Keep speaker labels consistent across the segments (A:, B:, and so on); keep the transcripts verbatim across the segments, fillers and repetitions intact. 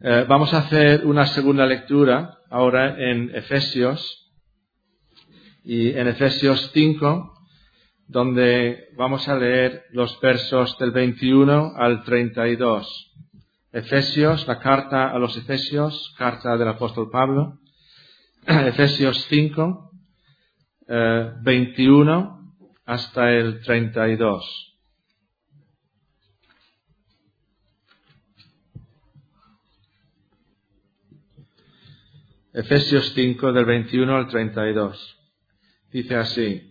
A: Eh, vamos a hacer una segunda lectura ahora en Efesios y en Efesios cinco, donde vamos a leer los versos del veintiuno al treinta y dos. Efesios, la carta a los Efesios, carta del apóstol Pablo, Efesios cinco, eh, veintiuno hasta el treinta y dos. Efesios cinco, del veintiuno al treinta y dos. Dice así: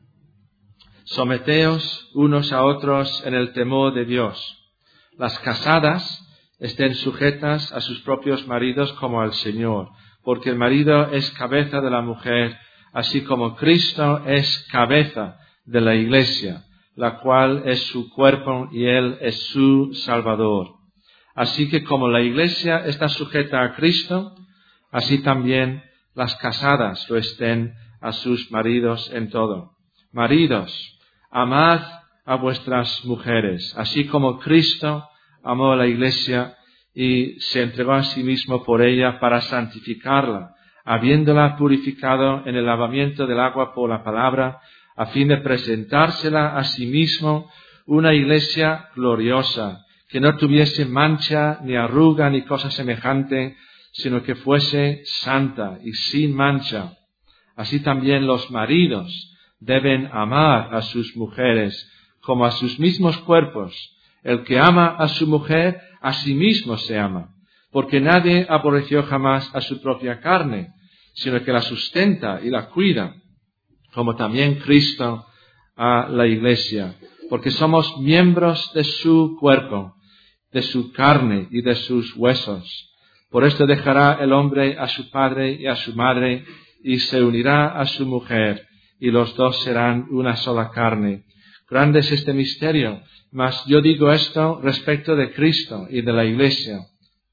A: Someteos unos a otros en el temor de Dios. Las casadas estén sujetas a sus propios maridos como al Señor, porque el marido es cabeza de la mujer, así como Cristo es cabeza de la Iglesia, la cual es su cuerpo y Él es su Salvador. Así que como la Iglesia está sujeta a Cristo, así también las casadas lo estén a sus maridos en todo. Maridos, amad a vuestras mujeres, así como Cristo amó a la Iglesia y se entregó a sí mismo por ella para santificarla, habiéndola purificado en el lavamiento del agua por la palabra, a fin de presentársela a sí mismo una Iglesia gloriosa, que no tuviese mancha, ni arruga, ni cosa semejante, sino que fuese santa y sin mancha. Así también los maridos deben amar a sus mujeres como a sus mismos cuerpos. El que ama a su mujer, a sí mismo se ama, porque nadie aborreció jamás a su propia carne, sino que la sustenta y la cuida, como también Cristo a la Iglesia, porque somos miembros de su cuerpo, de su carne y de sus huesos. Por esto dejará el hombre a su padre y a su madre, y se unirá a su mujer, y los dos serán una sola carne. Grande es este misterio, mas yo digo esto respecto de Cristo y de la Iglesia.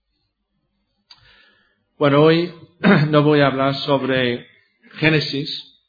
A: Bueno, hoy no voy a hablar sobre Génesis,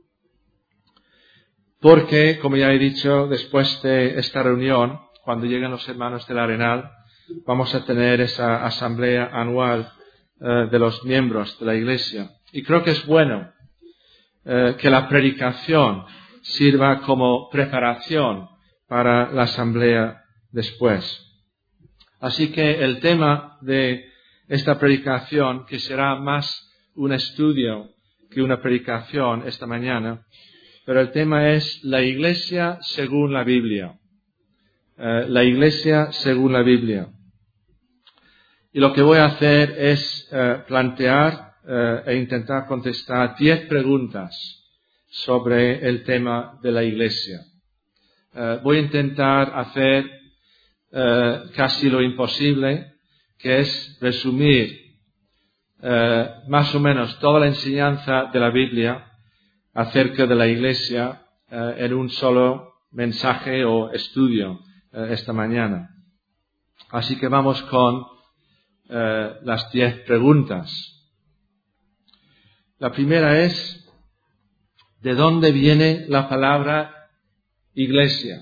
A: porque, como ya he dicho, después de esta reunión, cuando lleguen los hermanos del Arenal, vamos a tener esa asamblea anual eh, de los miembros de la Iglesia. Y creo que es bueno eh, que la predicación sirva como preparación para la asamblea después. Así que el tema de esta predicación, que será más un estudio que una predicación esta mañana, pero el tema es la Iglesia según la Biblia. Eh, la Iglesia según la Biblia. Y lo que voy a hacer es eh, plantear eh, e intentar contestar diez preguntas sobre el tema de la Iglesia. Eh, voy a intentar hacer eh, casi lo imposible, que es resumir eh, más o menos toda la enseñanza de la Biblia acerca de la Iglesia eh, en un solo mensaje o estudio eh, esta mañana. Así que vamos con eh, las diez preguntas. La primera es: ¿de dónde viene la palabra Iglesia?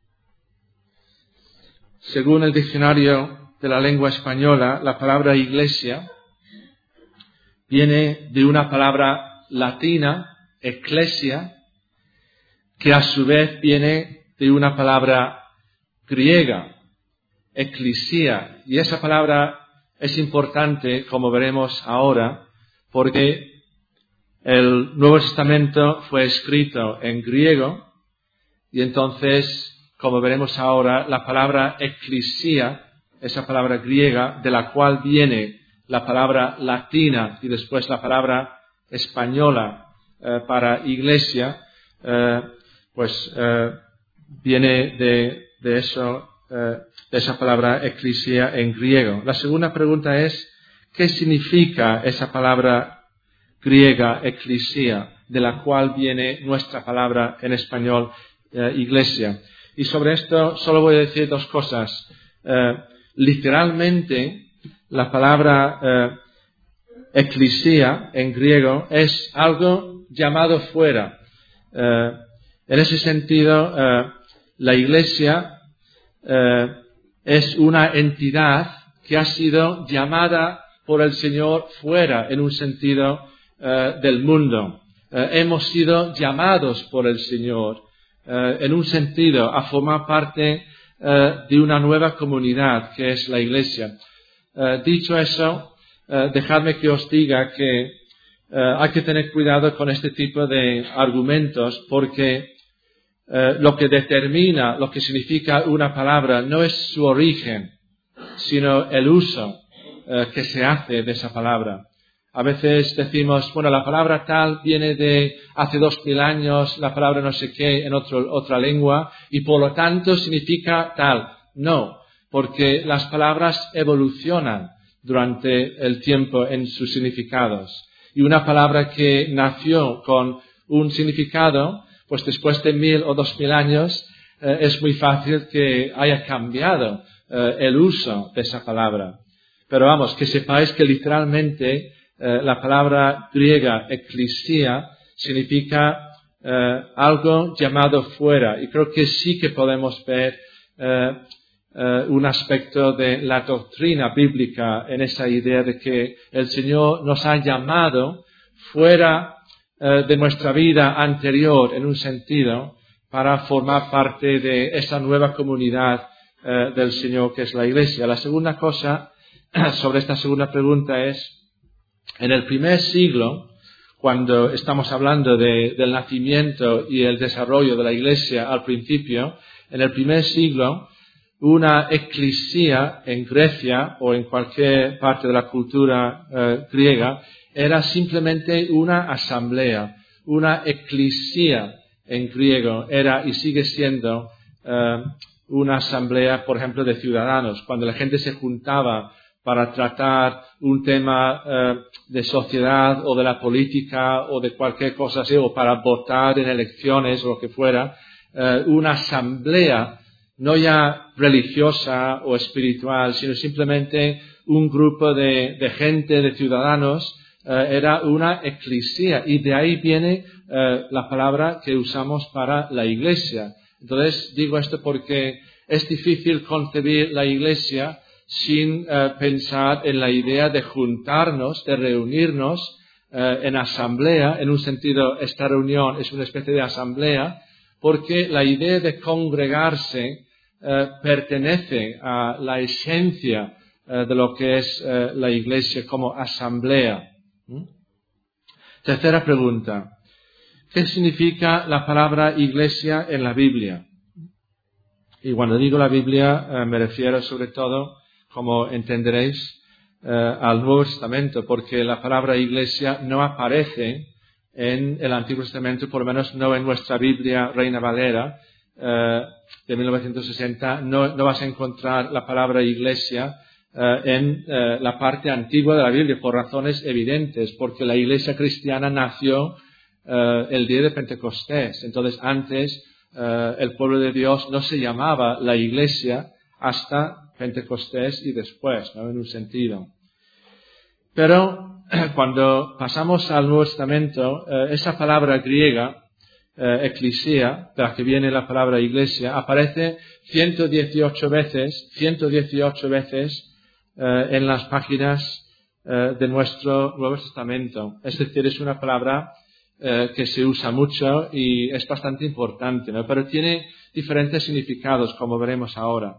A: Según el diccionario de la lengua española, la palabra Iglesia viene de una palabra latina, ecclesia, que a su vez viene de una palabra griega, ecclesia. Y esa palabra es importante, como veremos ahora, porque el Nuevo Testamento fue escrito en griego, y entonces, como veremos ahora, la palabra ecclesia, esa palabra griega, de la cual viene la palabra latina y después la palabra española eh, para iglesia, eh, pues eh, viene de, de eso, eh, de esa palabra ecclesia en griego. La segunda pregunta es: ¿qué significa esa palabra griega ecclesia, de la cual viene nuestra palabra en español eh, iglesia? Y sobre esto solo voy a decir dos cosas. Eh, literalmente, la palabra eh, ecclesia en griego es algo llamado fuera. Eh, en ese sentido, eh, la Iglesia eh, es una entidad que ha sido llamada por el Señor fuera, en un sentido uh, del mundo. Uh, hemos sido llamados por el Señor, uh, en un sentido, a formar parte uh, de una nueva comunidad, que es la Iglesia. Uh, dicho eso, uh, dejadme que os diga que uh, hay que tener cuidado con este tipo de argumentos, porque uh, lo que determina lo que significa una palabra no es su origen, sino el uso uh, que se hace de esa palabra. A veces decimos, bueno, la palabra tal viene de hace dos mil años, la palabra no sé qué en otro, otra lengua, y por lo tanto significa tal. No, porque las palabras evolucionan durante el tiempo en sus significados. Y una palabra que nació con un significado, pues después de mil o dos mil años, eh, es muy fácil que haya cambiado eh, el uso de esa palabra. Pero vamos, que sepáis que literalmente eh, la palabra griega eclesia significa eh, algo llamado fuera. Y creo que sí que podemos ver eh, eh, un aspecto de la doctrina bíblica en esa idea de que el Señor nos ha llamado fuera eh, de nuestra vida anterior, en un sentido, para formar parte de esa nueva comunidad eh, del Señor que es la Iglesia. La segunda cosa sobre esta segunda pregunta es, en el primer siglo, cuando estamos hablando de, del nacimiento y el desarrollo de la Iglesia al principio, en el primer siglo, una eclesia en Grecia o en cualquier parte de la cultura eh, griega era simplemente una asamblea. Una eclesia en griego era y sigue siendo eh, una asamblea, por ejemplo, de ciudadanos. Cuando la gente se juntaba para tratar un tema eh, de sociedad o de la política o de cualquier cosa así, o para votar en elecciones o lo que fuera, eh, una asamblea no ya religiosa o espiritual, sino simplemente un grupo de, de gente, de ciudadanos, eh, era una eclesia, y de ahí viene eh, la palabra que usamos para la Iglesia. Entonces digo esto porque es difícil concebir la Iglesia sin eh, pensar en la idea de juntarnos, de reunirnos eh, en asamblea. En un sentido, esta reunión es una especie de asamblea, porque la idea de congregarse eh, pertenece a la esencia eh, de lo que es eh, la Iglesia como asamblea. ¿Mm? Tercera pregunta. ¿Qué significa la palabra Iglesia en la Biblia? Y cuando digo la Biblia eh, me refiero sobre todo, como entenderéis, eh, al Nuevo Testamento, porque la palabra Iglesia no aparece en el Antiguo Testamento, por lo menos no en nuestra Biblia Reina Valera eh, de mil novecientos sesenta, no, no vas a encontrar la palabra Iglesia eh, en eh, la parte antigua de la Biblia, por razones evidentes, porque la Iglesia cristiana nació eh, el día de Pentecostés. Entonces, antes eh, el pueblo de Dios no se llamaba la Iglesia hasta Pentecostés y después, ¿no? En un sentido. Pero cuando pasamos al Nuevo Testamento, eh, esa palabra griega, eh, eclesia, de la que viene la palabra iglesia, aparece ciento dieciocho veces, ciento dieciocho veces eh, en las páginas eh, de nuestro Nuevo Testamento. Es decir, es una palabra eh, que se usa mucho y es bastante importante, ¿no? Pero tiene diferentes significados, como veremos ahora.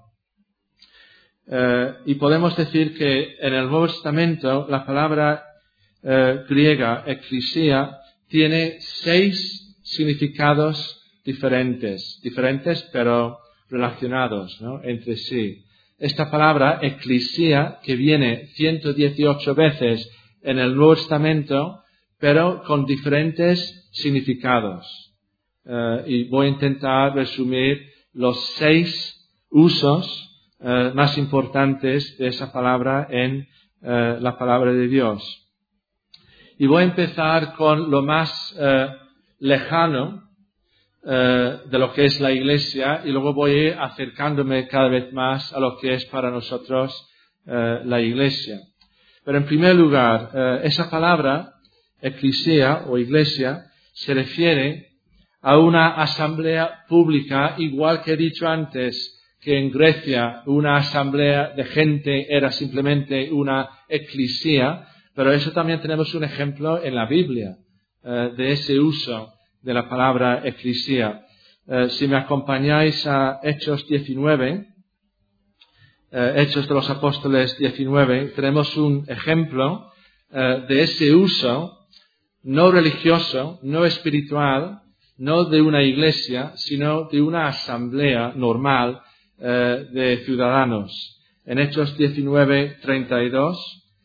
A: Eh, y podemos decir que en el Nuevo Testamento la palabra eh, griega eclesia tiene seis significados diferentes, diferentes pero relacionados, ¿no? Entre sí. Esta palabra eclesia, que viene ciento dieciocho veces en el Nuevo Testamento, pero con diferentes significados. Eh, y voy a intentar resumir los seis usos Uh, más importantes de esa palabra en uh, la palabra de Dios. Y voy a empezar con lo más uh, lejano uh, de lo que es la Iglesia, y luego voy a ir acercándome cada vez más a lo que es para nosotros uh, la Iglesia. Pero en primer lugar, uh, esa palabra, eclesia o Iglesia, se refiere a una asamblea pública, igual que he dicho antes, que en Grecia una asamblea de gente era simplemente una eclesía, pero eso también tenemos un ejemplo en la Biblia eh, de ese uso de la palabra eclesía. Eh, si me acompañáis a Hechos diecinueve, eh, Hechos de los Apóstoles diecinueve, tenemos un ejemplo eh, de ese uso no religioso, no espiritual, no de una iglesia, sino de una asamblea normal eh, de ciudadanos. En Hechos diecinueve, treinta y dos,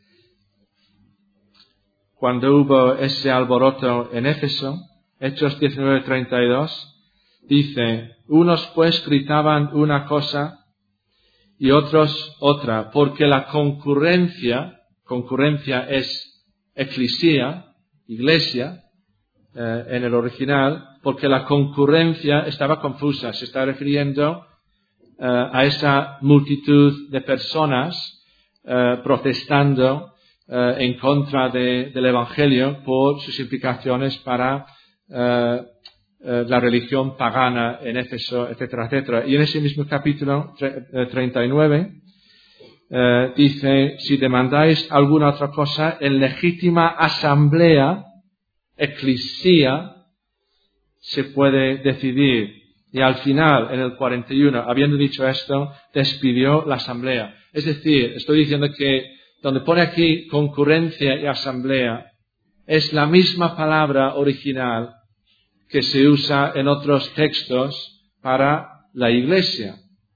A: cuando hubo ese alboroto en Éfeso, Hechos diecinueve, treinta y dos, dice, unos pues gritaban una cosa y otros otra, porque la concurrencia, concurrencia es eclesía, iglesia, eh, en el original, porque la concurrencia estaba confusa, se está refiriendo eh, a esa multitud de personas eh, protestando eh, en contra de, del Evangelio por sus implicaciones para eh, eh, la religión pagana en Éfeso, etcétera, etcétera. Y en ese mismo capítulo treinta y nueve eh, dice, si demandáis alguna otra cosa, en legítima asamblea, eclesía, se puede decidir. Y al final, en el cuarenta y uno, habiendo dicho esto, despidió la asamblea. Es decir, estoy diciendo que donde pone aquí concurrencia y asamblea, es la misma palabra original que se usa en otros textos para la iglesia.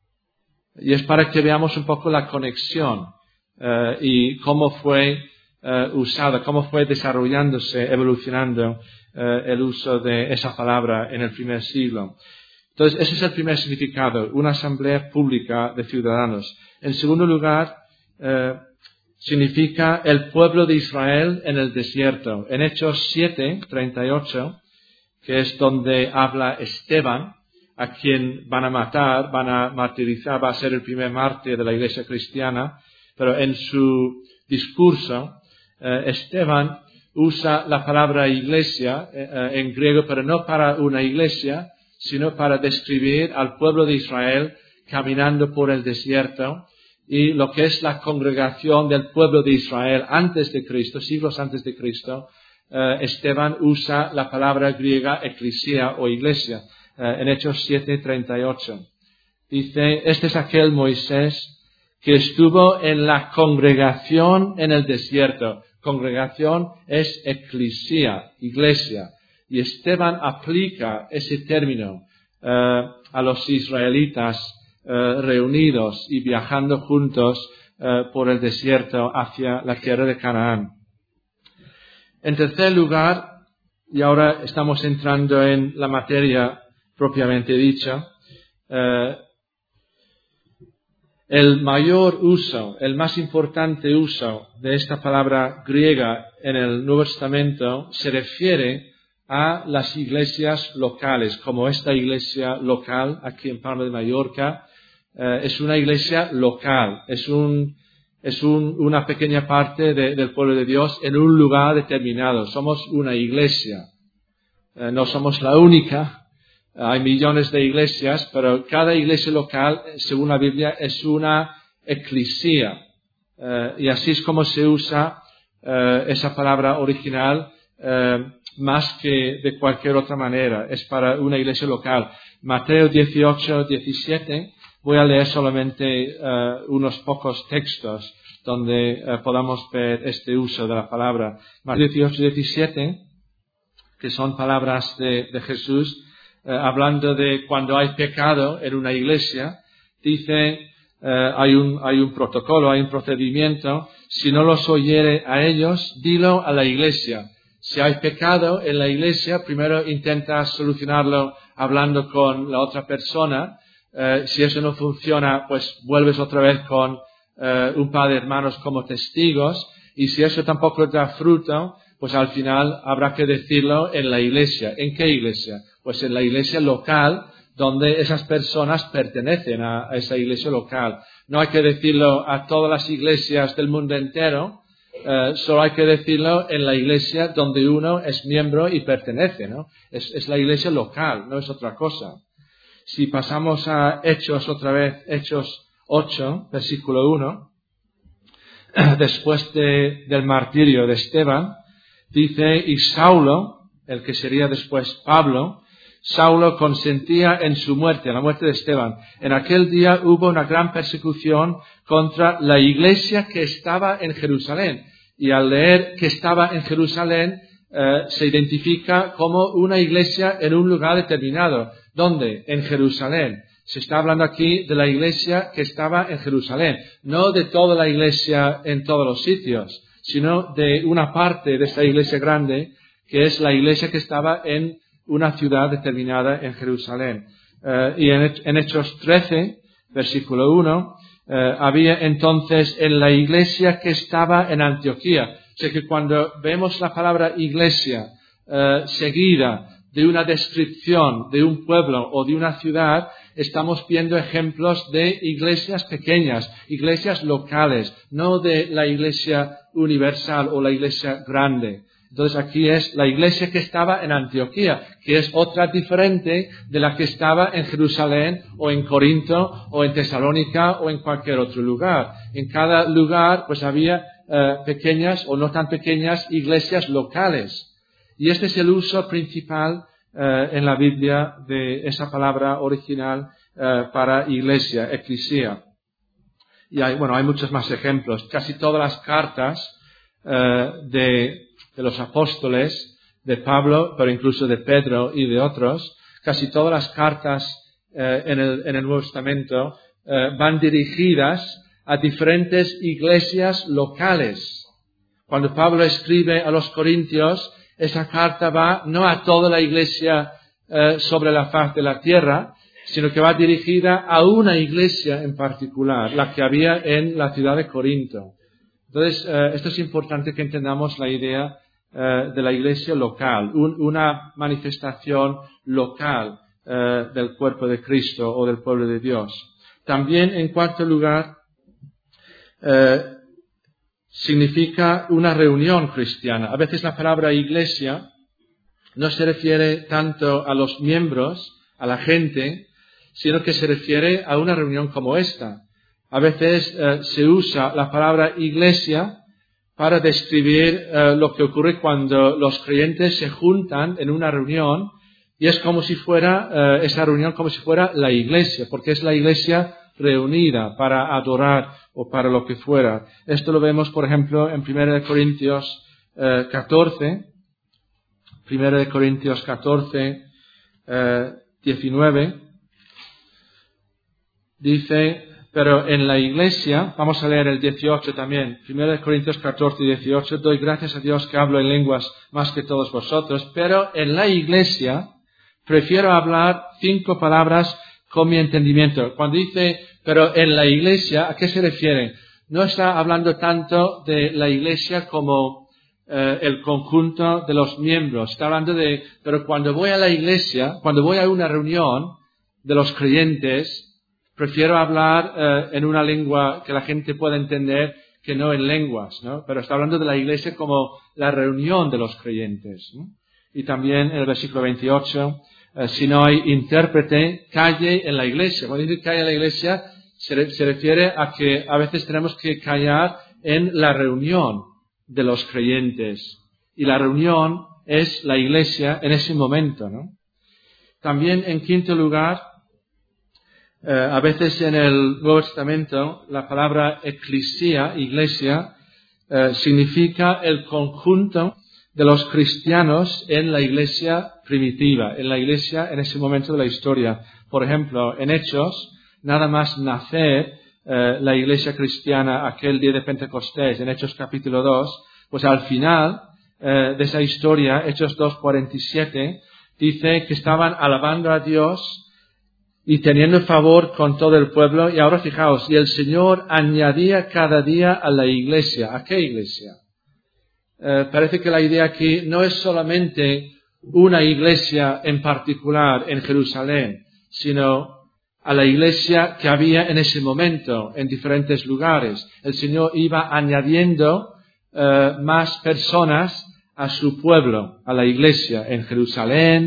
A: Y es para que veamos un poco la conexión eh, y cómo fue eh, usada, cómo fue desarrollándose, evolucionando eh, el uso de esa palabra en el primer siglo. Entonces, ese es el primer significado, una asamblea pública de ciudadanos. En segundo lugar, eh, significa el pueblo de Israel en el desierto. En Hechos siete, treinta y ocho, que es donde habla Esteban, a quien van a matar, van a martirizar, va a ser el primer mártir de la iglesia cristiana, pero en su discurso, eh, Esteban usa la palabra iglesia eh, en griego, pero no para una iglesia, sino para describir al pueblo de Israel caminando por el desierto y lo que es la congregación del pueblo de Israel antes de Cristo, siglos antes de Cristo. eh, Esteban usa la palabra griega eclesia o iglesia. En Hechos siete, treinta y ocho. Dice, este es aquel Moisés que estuvo en la congregación en el desierto. Congregación es eclesia, iglesia. Y Esteban aplica ese término eh, a los israelitas eh, reunidos y viajando juntos eh, por el desierto hacia la tierra de Canaán. En tercer lugar, y ahora estamos entrando en la materia propiamente dicha, eh, el mayor uso, el más importante uso de esta palabra griega en el Nuevo Testamento se refiere a las iglesias locales, como esta iglesia local aquí en Palma de Mallorca, eh, es una iglesia local, es un, es un, una pequeña parte de, del pueblo de Dios en un lugar determinado. Somos una iglesia, eh, no somos la única. Hay millones de iglesias, pero cada iglesia local, según la Biblia, es una eclesía. Eh, y así es como se usa eh, esa palabra original eh, más que de cualquier otra manera. Es para una iglesia local. Mateo dieciocho, diecisiete. Voy a leer solamente eh, unos pocos textos donde eh, podamos ver este uso de la palabra. Mateo dieciocho, diecisiete, que son palabras de, de Jesús. Eh, hablando de cuando hay pecado en una iglesia, dice, eh, hay un, hay un protocolo, hay un procedimiento, si no los oyere a ellos, dilo a la iglesia. Si hay pecado en la iglesia, primero intenta solucionarlo hablando con la otra persona, eh, si eso no funciona, pues vuelves otra vez con eh, un par de hermanos como testigos, y si eso tampoco da fruto, pues al final habrá que decirlo en la iglesia. ¿En qué iglesia? Pues en la iglesia local, donde esas personas pertenecen a, a esa iglesia local. No hay que decirlo a todas las iglesias del mundo entero, eh, solo hay que decirlo en la iglesia donde uno es miembro y pertenece, ¿no? Es, es la iglesia local, no es otra cosa. Si pasamos a Hechos otra vez, Hechos ocho, versículo uno, después de, del martirio de Esteban, dice, y Saulo, el que sería después Pablo, Saulo consentía en su muerte, la muerte de Esteban. En aquel día hubo una gran persecución contra la iglesia que estaba en Jerusalén. Y al leer que estaba en Jerusalén, eh, se identifica como una iglesia en un lugar determinado. ¿Dónde? En Jerusalén. Se está hablando aquí de la iglesia que estaba en Jerusalén. No de toda la iglesia en todos los sitios, sino de una parte de esta iglesia grande, que es la iglesia que estaba en una ciudad determinada en Jerusalén. Eh, y en, en Hechos trece, versículo uno, eh, había entonces en la iglesia que estaba en Antioquía. O sea que cuando vemos la palabra iglesia eh, seguida de una descripción de un pueblo o de una ciudad, estamos viendo ejemplos de iglesias pequeñas, iglesias locales, no de la iglesia universal o la iglesia grande. Entonces aquí es la iglesia que estaba en Antioquía, que es otra diferente de la que estaba en Jerusalén o en Corinto o en Tesalónica o en cualquier otro lugar. En cada lugar pues había eh, pequeñas o no tan pequeñas iglesias locales. Y este es el uso principal eh, en la Biblia de esa palabra original eh, para iglesia, eclesia. Y hay, bueno, hay muchos más ejemplos. Casi todas las cartas eh, de de los apóstoles, de Pablo, pero incluso de Pedro y de otros, casi todas las cartas eh, en, el, en el Nuevo Testamento eh, van dirigidas a diferentes iglesias locales. Cuando Pablo escribe a los Corintios, esa carta va no a toda la iglesia eh, sobre la faz de la tierra, sino que va dirigida a una iglesia en particular, la que había en la ciudad de Corinto. Entonces, eh, esto es importante que entendamos la idea eh, de la iglesia local, un, una manifestación local eh, del cuerpo de Cristo o del pueblo de Dios. También, en cuarto lugar, eh, significa una reunión cristiana. A veces la palabra iglesia no se refiere tanto a los miembros, a la gente, sino que se refiere a una reunión como esta. A veces eh, se usa la palabra iglesia para describir eh, lo que ocurre cuando los creyentes se juntan en una reunión y es como si fuera, eh, esa reunión como si fuera la iglesia, porque es la iglesia reunida para adorar o para lo que fuera. Esto lo vemos, por ejemplo, en primera de Corintios eh, catorce, primera de Corintios catorce, eh, diecinueve, dice... Pero en la iglesia, vamos a leer el dieciocho también, primera de Corintios catorce, dieciocho, doy gracias a Dios que hablo en lenguas más que todos vosotros, pero en la iglesia prefiero hablar cinco palabras con mi entendimiento. Cuando dice, pero en la iglesia, ¿a qué se refiere? No está hablando tanto de la iglesia como eh, el conjunto de los miembros, está hablando de, pero cuando voy a la iglesia, cuando voy a una reunión de los creyentes, prefiero hablar eh, en una lengua que la gente pueda entender que no en lenguas, ¿no? Pero está hablando de la iglesia como la reunión de los creyentes, ¿no? Y también en el versículo veintiocho, eh, si no hay intérprete, calle en la iglesia. Cuando dice calle en la iglesia, se, re, se refiere a que a veces tenemos que callar en la reunión de los creyentes. Y la reunión es la iglesia en ese momento, ¿no? También, en quinto lugar, Eh, a veces en el Nuevo Testamento la palabra eclesia, iglesia, eh, significa el conjunto de los cristianos en la iglesia primitiva, en la iglesia en ese momento de la historia. Por ejemplo, en Hechos, nada más nacer eh, la iglesia cristiana aquel día de Pentecostés, en Hechos capítulo dos, pues al final eh, de esa historia, Hechos dos, cuarenta y siete, dice que estaban alabando a Dios y teniendo favor con todo el pueblo. Y ahora fijaos, y el Señor añadía cada día a la iglesia. ¿A qué iglesia? Eh, parece que la idea aquí no es solamente una iglesia en particular en Jerusalén, sino a la iglesia que había en ese momento en diferentes lugares. El Señor iba añadiendo eh, más personas a su pueblo, a la iglesia en Jerusalén,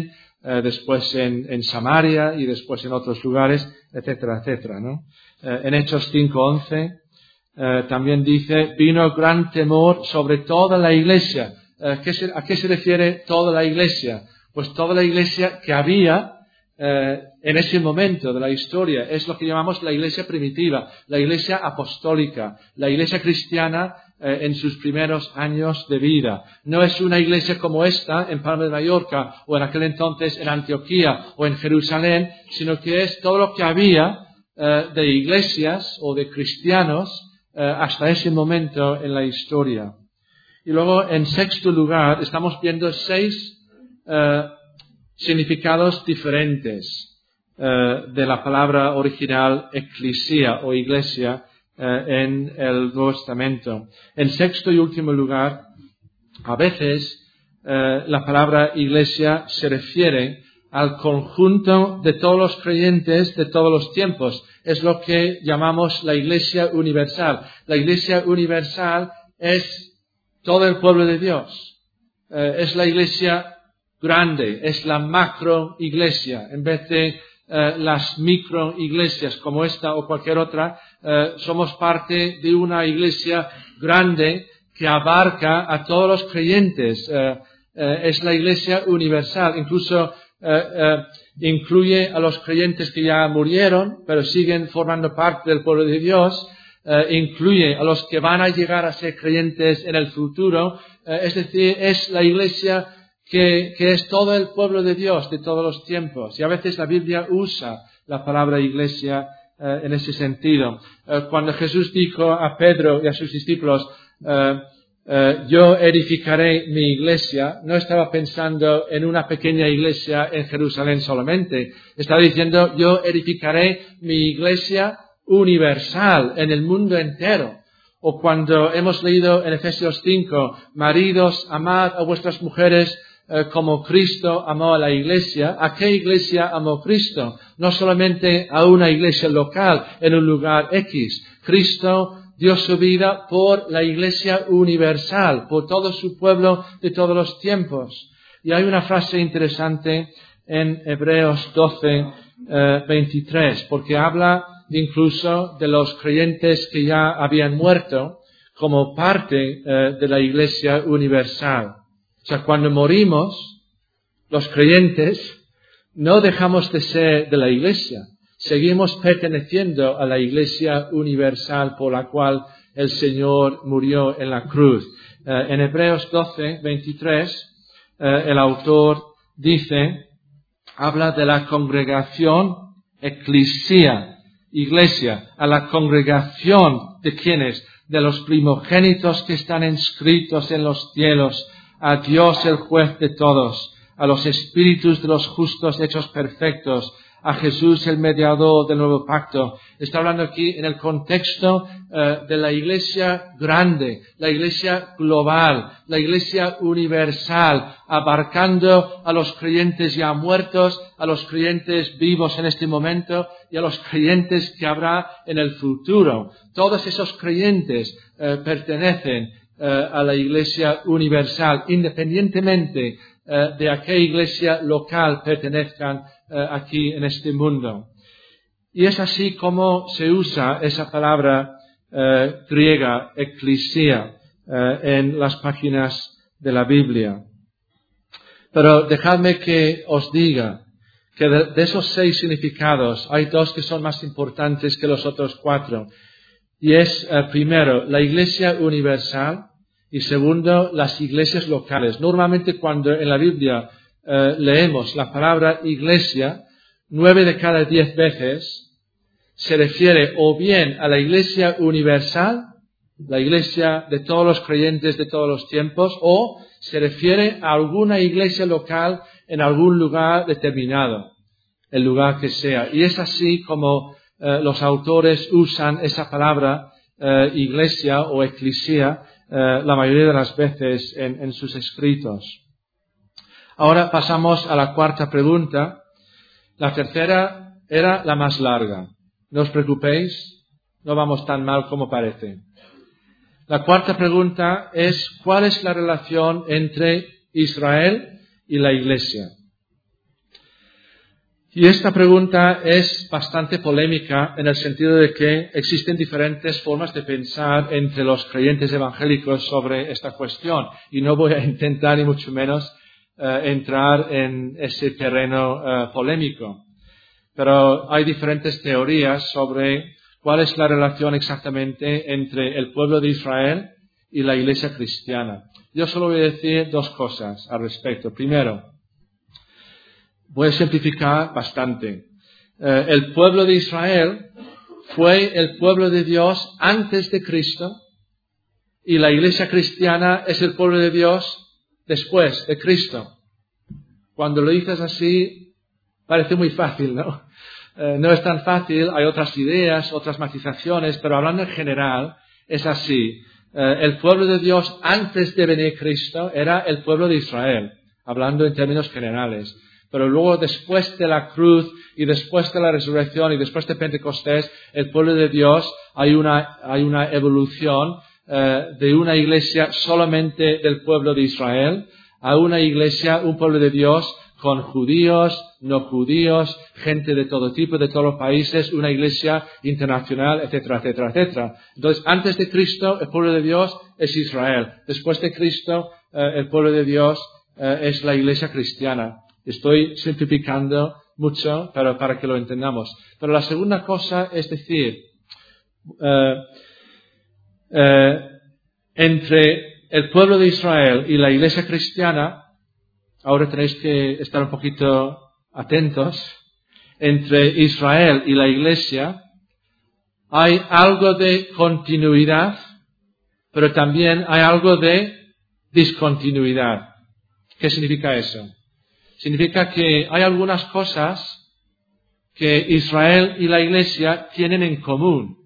A: eh, después en, en Samaria y después en otros lugares, etcétera, etcétera, ¿no? Eh, en Hechos cinco once eh, también dice, vino gran temor sobre toda la iglesia. Eh, ¿qué se, ¿A qué se refiere toda la iglesia? Pues toda la iglesia que había eh, en ese momento de la historia. Es lo que llamamos la iglesia primitiva, la iglesia apostólica, la iglesia cristiana eh, en sus primeros años de vida. No es una iglesia como esta en Palma de Mallorca o en aquel entonces en Antioquía o en Jerusalén, sino que es todo lo que había eh, de iglesias o de cristianos eh, hasta ese momento en la historia. Y luego, en sexto lugar, estamos viendo seis eh, significados diferentes eh, de la palabra original eclesia o iglesia eh, en el Nuevo Testamento. En sexto y último lugar, a veces eh, la palabra iglesia se refiere al conjunto de todos los creyentes de todos los tiempos. Es lo que llamamos la iglesia universal. La iglesia universal es todo el pueblo de Dios. Eh, es la iglesia grande, es la macro iglesia. En vez de eh, las micro iglesias como esta o cualquier otra, eh, somos parte de una iglesia grande que abarca a todos los creyentes. Eh, eh, es la iglesia universal. Incluso eh, eh, incluye a los creyentes que ya murieron, pero siguen formando parte del pueblo de Dios. Uh, incluye a los que van a llegar a ser creyentes en el futuro, uh, es decir, es la iglesia que, que es todo el pueblo de Dios de todos los tiempos. Y a veces la Biblia usa la palabra iglesia uh, en ese sentido. Uh, cuando Jesús dijo a Pedro y a sus discípulos, uh, uh, yo edificaré mi iglesia, no estaba pensando en una pequeña iglesia en Jerusalén solamente. Estaba diciendo, yo edificaré mi iglesia universal en el mundo entero. O cuando hemos leído en Efesios cinco, maridos, amad a vuestras mujeres eh, como Cristo amó a la iglesia. ¿A qué iglesia amó Cristo? No solamente a una iglesia local en un lugar X. Cristo dio su vida por la iglesia universal, por todo su pueblo de todos los tiempos. Y hay una frase interesante en Hebreos doce, eh, veintitrés, porque habla incluso de los creyentes que ya habían muerto como parte eh, de la iglesia universal. O sea, cuando morimos, los creyentes no dejamos de ser de la iglesia. Seguimos perteneciendo a la iglesia universal por la cual el Señor murió en la cruz. Eh, en Hebreos doce, veintitrés, eh, el autor dice, habla de la congregación eclesia, iglesia, a la congregación de quienes, de los primogénitos que están inscritos en los cielos, a Dios el juez de todos, a los espíritus de los justos hechos perfectos, a Jesús el mediador del nuevo pacto. Está hablando aquí en el contexto uh, de la iglesia grande, la iglesia global, la iglesia universal, abarcando a los creyentes ya muertos, a los creyentes vivos en este momento y a los creyentes que habrá en el futuro. Todos esos creyentes uh, pertenecen uh, a la iglesia universal, independientemente uh, de a qué iglesia local pertenezcan uh, aquí en este mundo. Y es así como se usa esa palabra uh, griega, eclesia, uh, en las páginas de la Biblia. Pero dejadme que os diga que de, de esos seis significados hay dos que son más importantes que los otros cuatro. Y es, uh, primero, la iglesia universal y segundo, las iglesias locales. Normalmente cuando en la Biblia uh, leemos la palabra iglesia, nueve de cada diez veces se refiere o bien a la iglesia universal, la iglesia de todos los creyentes de todos los tiempos, o se refiere a alguna iglesia local en algún lugar determinado, el lugar que sea. Y es así como eh, los autores usan esa palabra eh, iglesia o eclesia eh, la mayoría de las veces en, en sus escritos. Ahora pasamos a la cuarta pregunta. La tercera era la más larga. No os preocupéis, no vamos tan mal como parece. La cuarta pregunta es, ¿cuál es la relación entre Israel y la Iglesia? Y esta pregunta es bastante polémica en el sentido de que existen diferentes formas de pensar entre los creyentes evangélicos sobre esta cuestión. Y no voy a intentar, ni mucho menos, eh, entrar en ese terreno eh, polémico. Pero hay diferentes teorías sobre cuál es la relación exactamente entre el pueblo de Israel y la iglesia cristiana. Yo solo voy a decir dos cosas al respecto. Primero, voy a simplificar bastante. Eh, el pueblo de Israel fue el pueblo de Dios antes de Cristo y la iglesia cristiana es el pueblo de Dios después de Cristo. Cuando lo dices así, parece muy fácil, ¿no? Eh, no es tan fácil, hay otras ideas, otras matizaciones, pero hablando en general, es así. Eh, el pueblo de Dios antes de venir Cristo era el pueblo de Israel, hablando en términos generales. Pero luego, después de la cruz y después de la resurrección y después de Pentecostés, el pueblo de Dios, hay una, hay una evolución eh, de una iglesia solamente del pueblo de Israel a una iglesia, un pueblo de Dios con judíos, no judíos, gente de todo tipo, de todos los países, una iglesia internacional, etcétera, etcétera, etcétera. Entonces, antes de Cristo, el pueblo de Dios es Israel. Después de Cristo, eh, el pueblo de Dios eh, es la iglesia cristiana. Estoy simplificando mucho, pero para que lo entendamos. Pero la segunda cosa es decir, eh, eh, entre el pueblo de Israel y la iglesia cristiana, ahora tenéis que estar un poquito atentos, entre Israel y la iglesia hay algo de continuidad, pero también hay algo de discontinuidad. ¿Qué significa eso? Significa que hay algunas cosas que Israel y la Iglesia tienen en común,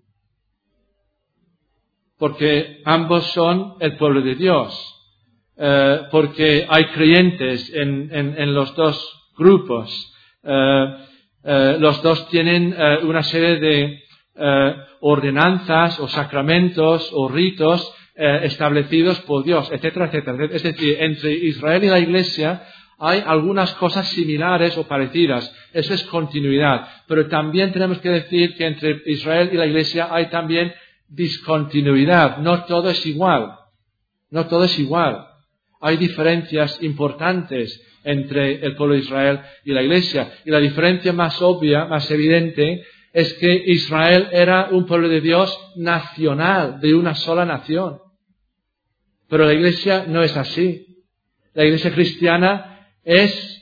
A: porque ambos son el pueblo de Dios, eh, porque hay creyentes en, en, en los dos grupos, eh, eh, los dos tienen eh, una serie de eh, ordenanzas o sacramentos o ritos eh, establecidos por Dios, etcétera, etcétera. Es decir, entre Israel y la Iglesia hay algunas cosas similares o parecidas. Eso es continuidad. Pero también tenemos que decir que entre Israel y la Iglesia hay también discontinuidad. No todo es igual. No todo es igual. Hay diferencias importantes entre el pueblo de Israel y la Iglesia. Y la diferencia más obvia, más evidente, es que Israel era un pueblo de Dios nacional, de una sola nación. Pero la Iglesia no es así. La Iglesia cristiana es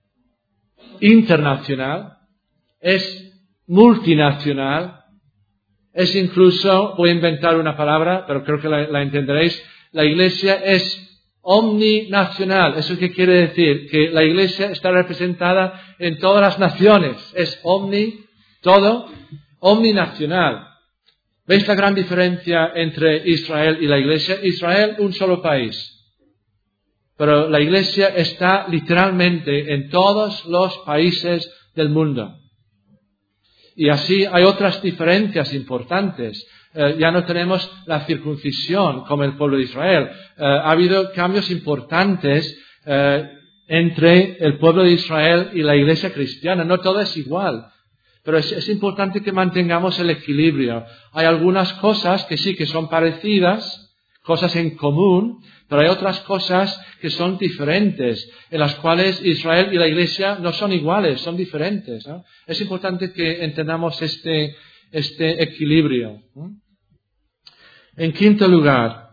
A: internacional, es multinacional, es incluso, voy a inventar una palabra, pero creo que la, la entenderéis, la Iglesia es omninacional. ¿Eso qué quiere decir? Que la Iglesia está representada en todas las naciones, es omni, todo, omninacional. ¿Veis la gran diferencia entre Israel y la Iglesia? Israel, un solo país. Pero la Iglesia está literalmente en todos los países del mundo. Y así hay otras diferencias importantes. Eh, ya no tenemos la circuncisión como el pueblo de Israel. Eh, ha habido cambios importantes eh, entre el pueblo de Israel y la Iglesia cristiana. No todo es igual. Pero es, es importante que mantengamos el equilibrio. Hay algunas cosas que sí que son parecidas, cosas en común, pero hay otras cosas que son diferentes, en las cuales Israel y la Iglesia no son iguales, son diferentes, ¿no? Es importante que entendamos este, este equilibrio, ¿no? En quinto lugar,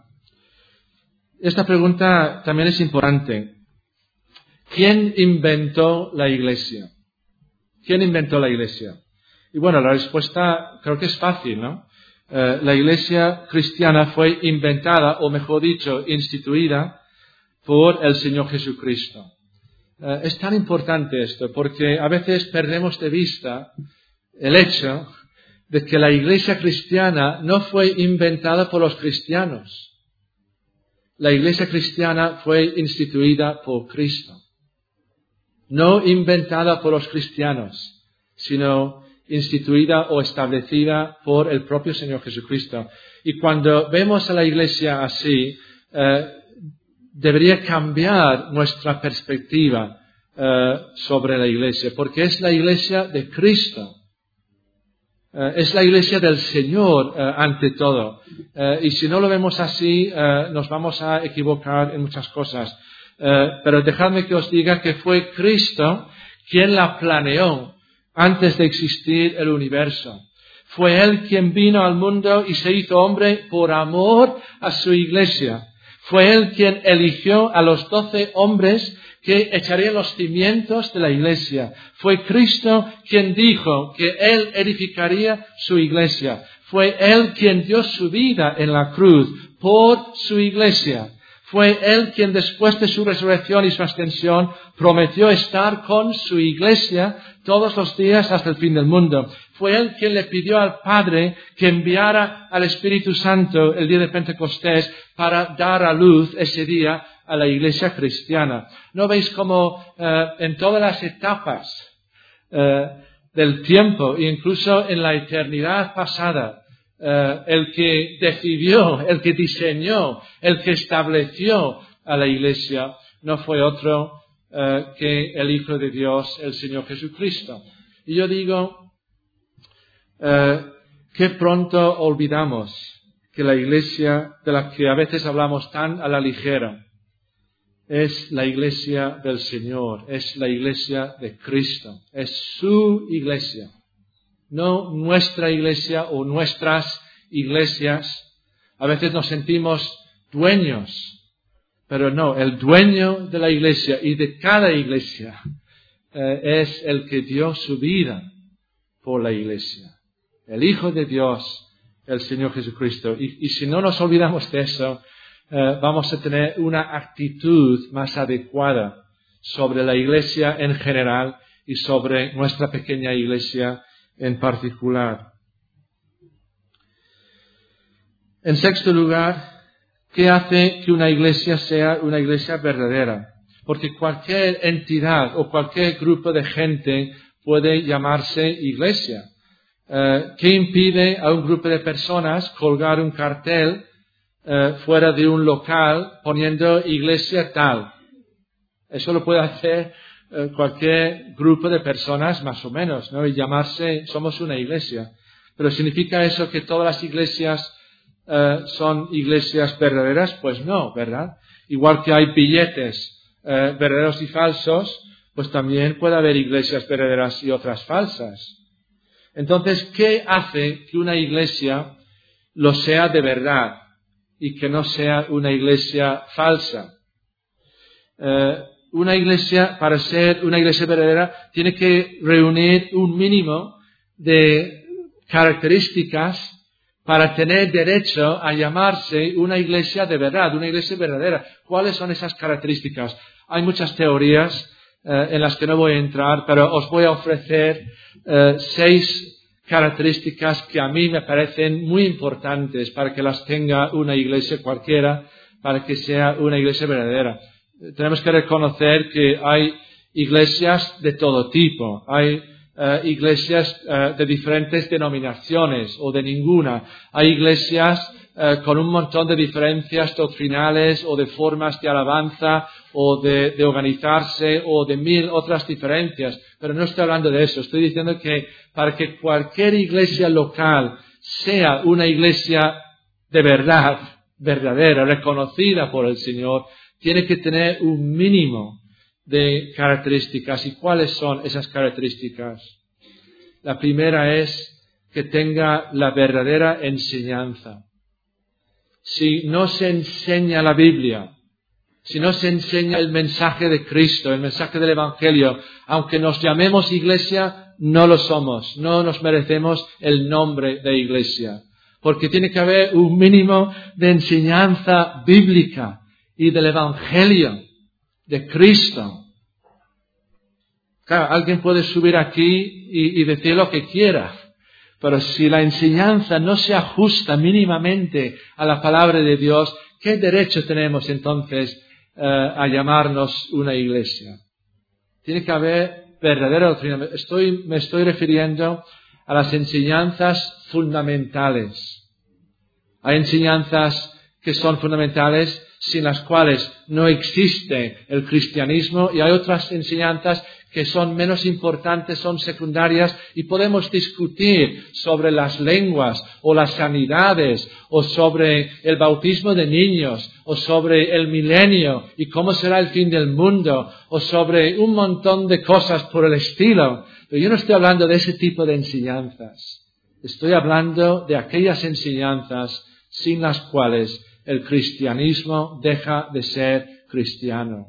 A: esta pregunta también es importante. ¿Quién inventó la Iglesia? ¿Quién inventó la Iglesia? Y bueno, la respuesta creo que es fácil, ¿no? Eh, la Iglesia cristiana fue inventada, o mejor dicho, instituida por el Señor Jesucristo. Eh, es tan importante esto, porque a veces perdemos de vista el hecho de que la Iglesia cristiana no fue inventada por los cristianos. La Iglesia cristiana fue instituida por Cristo. No inventada por los cristianos, sino instituida o establecida por el propio Señor Jesucristo. Y cuando vemos a la Iglesia así, eh, debería cambiar nuestra perspectiva uh, sobre la iglesia, porque es la iglesia de Cristo. Uh, es la iglesia del Señor uh, ante todo. Uh, y si no lo vemos así, uh, nos vamos a equivocar en muchas cosas. Uh, pero dejadme que os diga que fue Cristo quien la planeó antes de existir el universo. Fue Él quien vino al mundo y se hizo hombre por amor a su iglesia. Fue Él quien eligió a los doce hombres que echarían los cimientos de la iglesia. Fue Cristo quien dijo que Él edificaría su iglesia. Fue Él quien dio su vida en la cruz por su iglesia. Fue Él quien después de su resurrección y su ascensión prometió estar con su iglesia todos los días hasta el fin del mundo. Fue Él quien le pidió al Padre que enviara al Espíritu Santo el día de Pentecostés para dar a luz ese día a la iglesia cristiana. ¿No veis cómo eh, en todas las etapas eh, del tiempo, incluso en la eternidad pasada, eh, el que decidió, el que diseñó, el que estableció a la iglesia no fue otro eh, que el Hijo de Dios, el Señor Jesucristo? Y yo digo eh, que pronto olvidamos que la iglesia de la que a veces hablamos tan a la ligera es la iglesia del Señor, es la iglesia de Cristo, es su iglesia, no nuestra iglesia o nuestras iglesias. A veces nos sentimos dueños, pero no, el dueño de la iglesia y de cada iglesia eh, es el que dio su vida por la iglesia, el Hijo de Dios, el Señor Jesucristo. Y, y si no nos olvidamos de eso, Uh, vamos a tener una actitud más adecuada sobre la iglesia en general y sobre nuestra pequeña iglesia en particular. En sexto lugar, ¿qué hace que una iglesia sea una iglesia verdadera? Porque cualquier entidad o cualquier grupo de gente puede llamarse iglesia. Uh, ¿Qué impide a un grupo de personas colgar un cartel Uh, fuera de un local poniendo iglesia tal? Eso lo puede hacer uh, cualquier grupo de personas más o menos, ¿no? Y llamarse, somos una iglesia. Pero ¿significa eso que todas las iglesias uh, son iglesias verdaderas? Pues no, ¿verdad? Igual que hay billetes uh, verdaderos y falsos, pues también puede haber iglesias verdaderas y otras falsas. Entonces, ¿qué hace que una iglesia lo sea de verdad y que no sea una iglesia falsa? Eh, una iglesia, para ser una iglesia verdadera, tiene que reunir un mínimo de características para tener derecho a llamarse una iglesia de verdad, una iglesia verdadera. ¿Cuáles son esas características? Hay muchas teorías eh, en las que no voy a entrar, pero os voy a ofrecer eh, seis características que a mí me parecen muy importantes para que las tenga una iglesia cualquiera, para que sea una iglesia verdadera. Tenemos que reconocer que hay iglesias de todo tipo, hay uh, iglesias uh, de diferentes denominaciones o de ninguna, hay iglesias uh, con un montón de diferencias doctrinales o de formas de alabanza o de, de organizarse o de mil otras diferencias, pero no estoy hablando de eso. Estoy diciendo que para que cualquier iglesia local sea una iglesia de verdad, verdadera, reconocida por el Señor, tiene que tener un mínimo de características. ¿Y cuáles son esas características? La primera es que tenga la verdadera enseñanza. Si no se enseña la Biblia, si no se enseña el mensaje de Cristo, el mensaje del Evangelio, aunque nos llamemos iglesia, no lo somos, no nos merecemos el nombre de iglesia. Porque tiene que haber un mínimo de enseñanza bíblica y del Evangelio de Cristo. Claro, alguien puede subir aquí y, y decir lo que quiera, pero si la enseñanza no se ajusta mínimamente a la palabra de Dios, ¿qué derecho tenemos entonces uh, a llamarnos una iglesia? Tiene que haber verdadera doctrina. Estoy, me estoy refiriendo a las enseñanzas fundamentales. Hay enseñanzas que son fundamentales sin las cuales no existe el cristianismo, y hay otras enseñanzas que son menos importantes, son secundarias, y podemos discutir sobre las lenguas o las sanidades o sobre el bautismo de niños o sobre el milenio y cómo será el fin del mundo o sobre un montón de cosas por el estilo. Pero yo no estoy hablando de ese tipo de enseñanzas. Estoy hablando de aquellas enseñanzas sin las cuales el cristianismo deja de ser cristiano.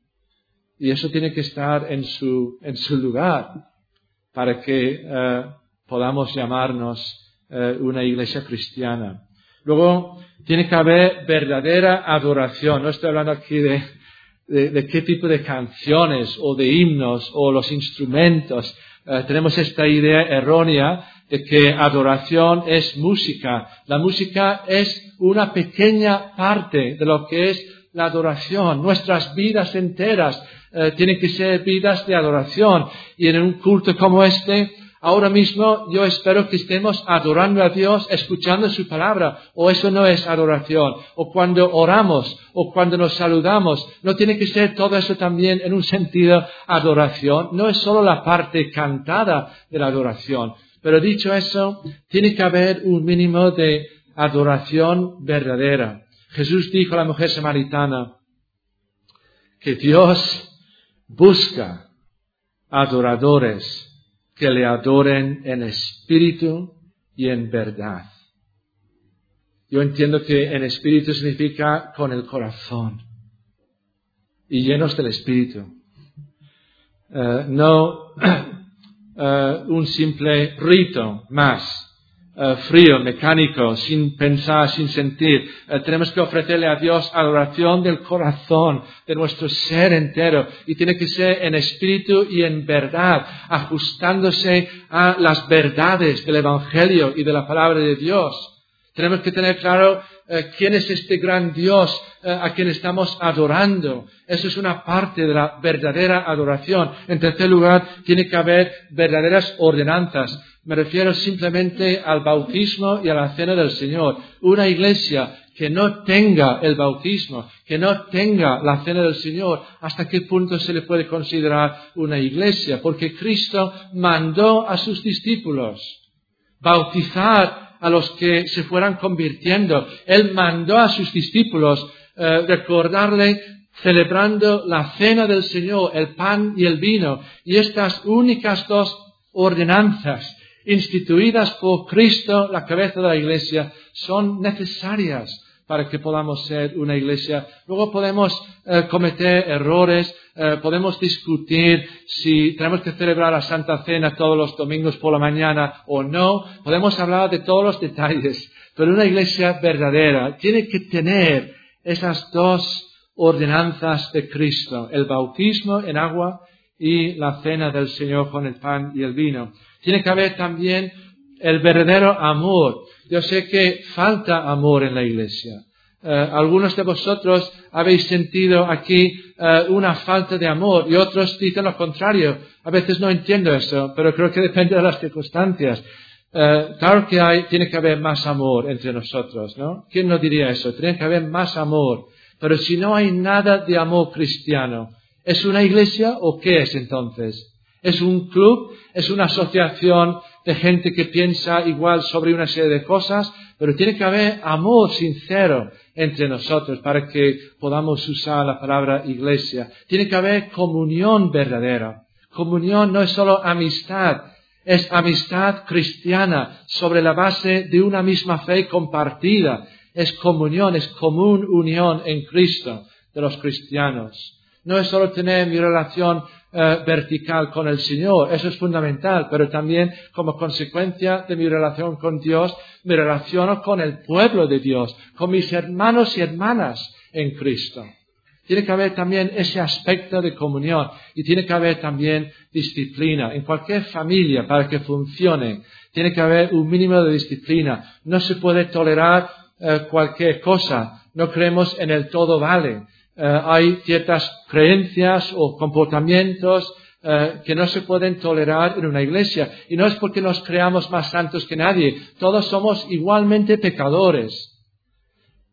A: Y eso tiene que estar en su, en su lugar para que eh, podamos llamarnos eh, una iglesia cristiana. Luego, tiene que haber verdadera adoración. No estoy hablando aquí de, de, de qué tipo de canciones o de himnos o los instrumentos. Eh, tenemos esta idea errónea de que adoración es música. La música es una pequeña parte de lo que es la adoración. Nuestras vidas enteras eh, tienen que ser vidas de adoración. Y en un culto como este, ahora mismo yo espero que estemos adorando a Dios, escuchando su palabra. O eso no es adoración. O cuando oramos, o cuando nos saludamos, no tiene que ser todo eso también en un sentido adoración. No es solo la parte cantada de la adoración. Pero dicho eso, tiene que haber un mínimo de adoración verdadera. Jesús dijo a la mujer samaritana que Dios busca adoradores que le adoren en espíritu y en verdad. Yo entiendo que en espíritu significa con el corazón y llenos del espíritu. Uh, no uh, un simple rito más. Uh, frío, mecánico, sin pensar, sin sentir. Uh, tenemos que ofrecerle a Dios adoración del corazón, de nuestro ser entero. Y tiene que ser en espíritu y en verdad, ajustándose a las verdades del Evangelio y de la palabra de Dios. Tenemos que tener claro uh, quién es este gran Dios uh, a quien estamos adorando. Eso es una parte de la verdadera adoración. En tercer lugar, tiene que haber verdaderas ordenanzas. Me refiero simplemente al bautismo y a la cena del Señor. Una iglesia que no tenga el bautismo, que no tenga la cena del Señor, ¿hasta qué punto se le puede considerar una iglesia? Porque Cristo mandó a sus discípulos bautizar a los que se fueran convirtiendo. Él mandó a sus discípulos eh, recordarle celebrando la cena del Señor, el pan y el vino. Y estas únicas dos ordenanzas instituidas por Cristo, la cabeza de la iglesia, son necesarias para que podamos ser una iglesia. Luego podemos eh, cometer errores, eh, podemos discutir si tenemos que celebrar la Santa Cena todos los domingos por la mañana o no. Podemos hablar de todos los detalles, pero una iglesia verdadera tiene que tener esas dos ordenanzas de Cristo, el bautismo en agua y la cena del Señor con el pan y el vino. Tiene que haber también el verdadero amor. Yo sé que falta amor en la iglesia. Uh, algunos de vosotros habéis sentido aquí uh, una falta de amor y otros dicen lo contrario. A veces no entiendo eso, pero creo que depende de las circunstancias. Uh, claro que hay, tiene que haber más amor entre nosotros, ¿no? ¿Quién no diría eso? Tiene que haber más amor. Pero si no hay nada de amor cristiano, ¿es una iglesia o qué es entonces? ¿Es un club? ¿Es una asociación de gente que piensa igual sobre una serie de cosas? Pero tiene que haber amor sincero entre nosotros para que podamos usar la palabra iglesia. Tiene que haber comunión verdadera. Comunión no es solo amistad, es amistad cristiana sobre la base de una misma fe compartida. Es comunión, es común unión en Cristo de los cristianos. No es solo tener mi relación eh, vertical con el Señor, eso es fundamental, pero también como consecuencia de mi relación con Dios, me relaciono con el pueblo de Dios, con mis hermanos y hermanas en Cristo. Tiene que haber también ese aspecto de comunión y tiene que haber también disciplina. En cualquier familia, para que funcione, tiene que haber un mínimo de disciplina. No se puede tolerar eh, cualquier cosa. No creemos en el todo vale. Uh, hay ciertas creencias o comportamientos uh, que no se pueden tolerar en una iglesia. Y no es porque nos creamos más santos que nadie. Todos somos igualmente pecadores.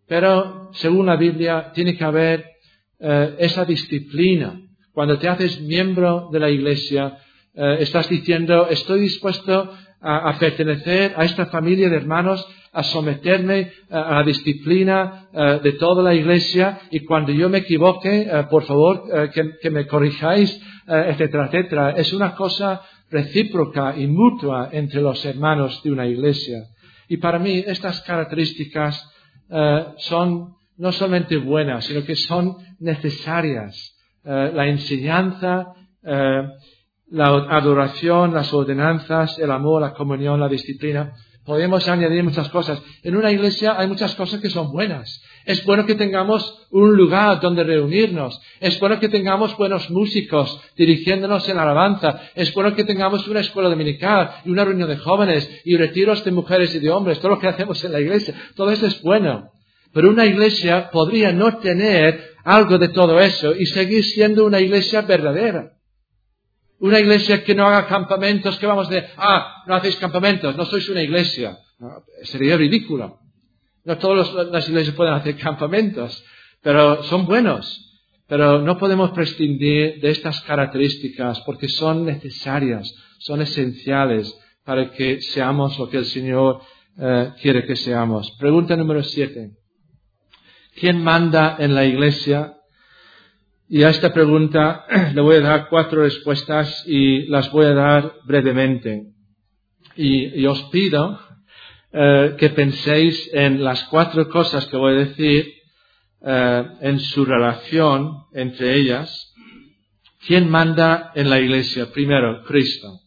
A: Pero, según la Biblia, tiene que haber eh, esa disciplina. Cuando te haces miembro de la Iglesia, eh, estás diciendo, estoy dispuesto a, a pertenecer a esta familia de hermanos, a someterme a, a la disciplina eh, de toda la Iglesia, y cuando yo me equivoque, eh, por favor, eh, que, que me corrijáis, eh, etcétera, etcétera. Es una cosa recíproca y mutua entre los hermanos de una Iglesia. Y para mí, estas características eh, son no solamente buenas, sino que son necesarias. Uh, la enseñanza, uh, la adoración, las ordenanzas, el amor, la comunión, la disciplina. Podemos añadir muchas cosas. En una iglesia hay muchas cosas que son buenas. Es bueno que tengamos un lugar donde reunirnos. Es bueno que tengamos buenos músicos dirigiéndonos en alabanza. Es bueno que tengamos una escuela dominical y una reunión de jóvenes y retiros de mujeres y de hombres. Todo lo que hacemos en la iglesia. Todo eso es bueno. Pero una iglesia podría no tener algo de todo eso y seguir siendo una iglesia verdadera. Una iglesia que no haga campamentos, que vamos de, ah, no hacéis campamentos, no sois una iglesia. No, sería ridículo. No todas las iglesias pueden hacer campamentos, pero son buenos. Pero no podemos prescindir de estas características porque son necesarias, son esenciales para que seamos lo que el Señor eh, quiere que seamos. Pregunta número siete. ¿Quién manda en la iglesia? Y a esta pregunta le voy a dar cuatro respuestas y las voy a dar brevemente. Y, y os pido eh, que penséis en las cuatro cosas que voy a decir, eh, en su relación entre ellas. ¿Quién manda en la iglesia? Primero, Cristo.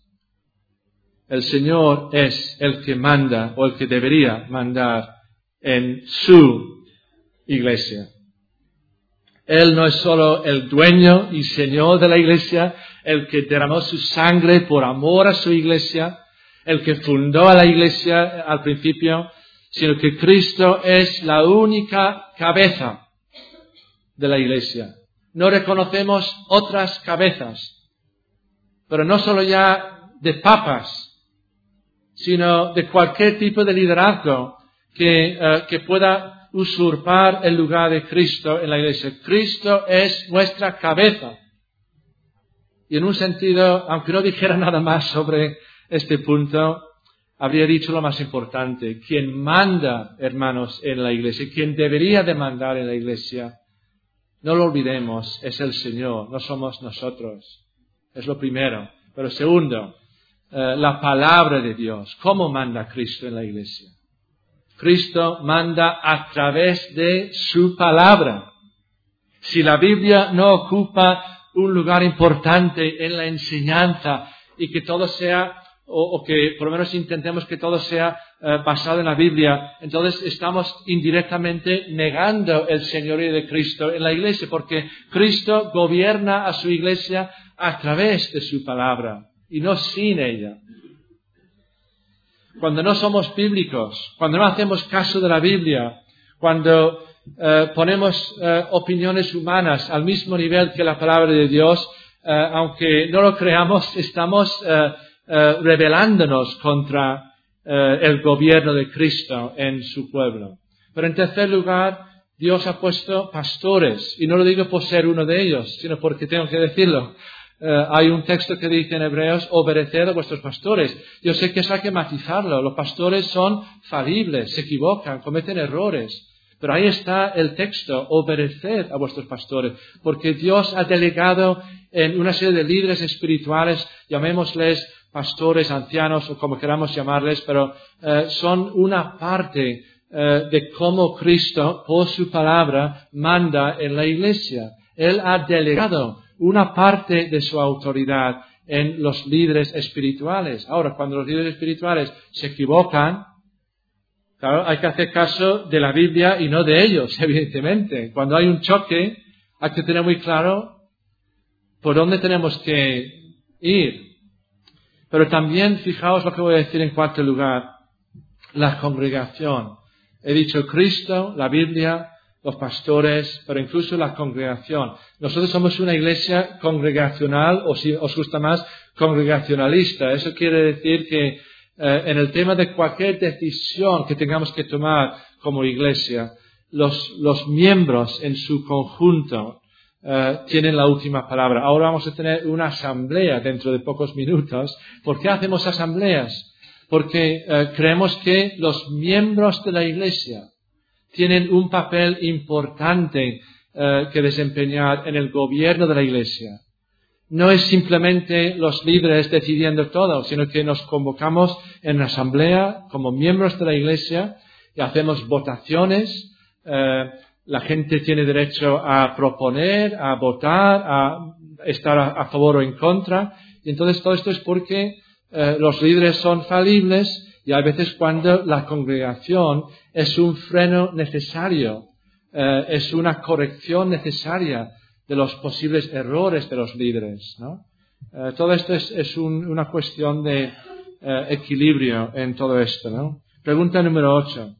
A: El Señor es el que manda o el que debería mandar en su iglesia. Él no es solo el dueño y señor de la iglesia, el que derramó su sangre por amor a su iglesia, el que fundó a la iglesia al principio, sino que Cristo es la única cabeza de la iglesia. No reconocemos otras cabezas, pero no solo ya de papas, sino de cualquier tipo de liderazgo que, uh, que pueda usurpar el lugar de Cristo en la iglesia. Cristo es nuestra cabeza. Y en un sentido, aunque no dijera nada más sobre este punto, habría dicho lo más importante. Quien manda, hermanos, en la iglesia, quien debería de mandar en la iglesia, no lo olvidemos, es el Señor, no somos nosotros. Es lo primero. Pero segundo, eh, la palabra de Dios. ¿Cómo manda Cristo en la iglesia? Cristo manda a través de su palabra. Si la Biblia no ocupa un lugar importante en la enseñanza y que todo sea, o, o que por lo menos intentemos que todo sea uh, basado en la Biblia, entonces estamos indirectamente negando el señorío de Cristo en la iglesia, porque Cristo gobierna a su iglesia a través de su palabra y no sin ella. Cuando no somos bíblicos, cuando no hacemos caso de la Biblia, cuando eh, ponemos eh, opiniones humanas al mismo nivel que la palabra de Dios, eh, aunque no lo creamos, estamos eh, eh, rebelándonos contra eh, el gobierno de Cristo en su pueblo. Pero en tercer lugar, Dios ha puesto pastores, y no lo digo por ser uno de ellos, sino porque tengo que decirlo. Uh, hay un texto que dice en Hebreos, obedeced a vuestros pastores. Yo sé que eso hay que matizarlo. Los pastores son falibles, se equivocan, cometen errores. Pero ahí está el texto, obedeced a vuestros pastores. Porque Dios ha delegado en una serie de líderes espirituales, llamémosles pastores, ancianos o como queramos llamarles, pero uh, son una parte uh, de cómo Cristo, por su palabra, manda en la iglesia. Él ha delegado una parte de su autoridad en los líderes espirituales. Ahora, cuando los líderes espirituales se equivocan, claro, hay que hacer caso de la Biblia y no de ellos, evidentemente. Cuando hay un choque, hay que tener muy claro por dónde tenemos que ir. Pero también, fijaos lo que voy a decir en cuarto lugar, la congregación. He dicho Cristo, la Biblia, los pastores, pero incluso la congregación. Nosotros somos una iglesia congregacional, o si os gusta más, congregacionalista. Eso quiere decir que eh, en el tema de cualquier decisión que tengamos que tomar como iglesia, los, los miembros en su conjunto uh, tienen la última palabra. Ahora vamos a tener una asamblea dentro de pocos minutos. ¿Por qué hacemos asambleas? Porque uh, creemos que los miembros de la Iglesia tienen un papel importante uh, que desempeñar en el gobierno de la Iglesia. No es simplemente los líderes decidiendo todo, sino que nos convocamos en asamblea como miembros de la Iglesia y hacemos votaciones. Eh, la gente tiene derecho a proponer, a votar, a estar a, a favor o en contra. Y entonces todo esto es porque eh, los líderes son falibles y hay veces cuando la congregación es un freno necesario, eh, es una corrección necesaria de los posibles errores de los líderes, ¿no? Eh, todo esto es, es un, una cuestión de eh, equilibrio en todo esto, ¿no? Pregunta número ocho.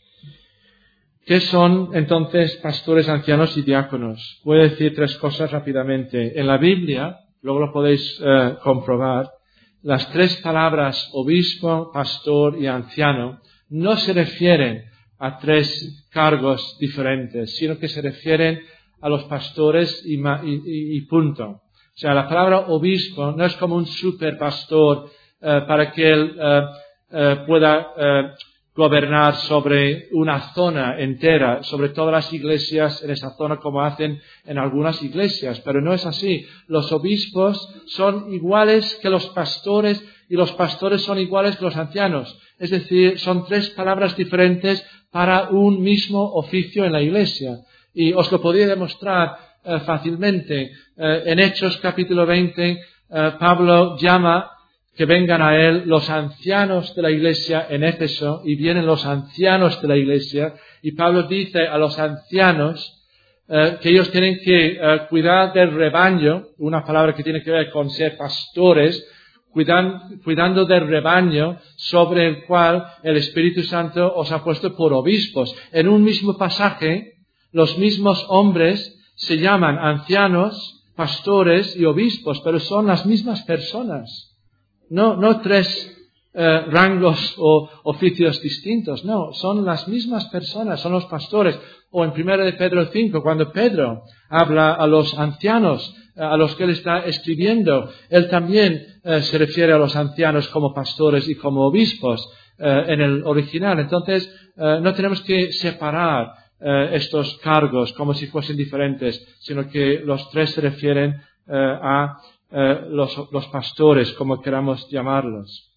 A: ¿Qué son entonces pastores, ancianos y diáconos? Voy a decir tres cosas rápidamente. En la Biblia, luego lo podéis eh, comprobar, las tres palabras obispo, pastor y anciano no se refieren a tres cargos diferentes, sino que se refieren a los pastores y, y, y punto. O sea, la palabra obispo no es como un superpastor eh, para que él eh, eh, pueda eh, gobernar sobre una zona entera, sobre todas las iglesias en esa zona como hacen en algunas iglesias, pero no es así. Los obispos son iguales que los pastores y los pastores son iguales que los ancianos. Es decir, son tres palabras diferentes para un mismo oficio en la iglesia. Y os lo podría demostrar eh, fácilmente. Eh, en Hechos capítulo veinte, eh, Pablo llama que vengan a él los ancianos de la iglesia en Éfeso, y vienen los ancianos de la iglesia, y Pablo dice a los ancianos eh, que ellos tienen que eh, cuidar del rebaño, una palabra que tiene que ver con ser pastores, cuidan, cuidando del rebaño sobre el cual el Espíritu Santo os ha puesto por obispos. En un mismo pasaje, los mismos hombres se llaman ancianos, pastores y obispos, pero son las mismas personas. No, no tres eh, rangos o oficios distintos, no, son las mismas personas, son los pastores. O en primera de Pedro cinco, cuando Pedro habla a los ancianos, a los que él está escribiendo, él también eh, se refiere a los ancianos como pastores y como obispos eh, en el original. Entonces, eh, no tenemos que separar eh, estos cargos como si fuesen diferentes, sino que los tres se refieren eh, a eh, los, los pastores, como queramos llamarlos.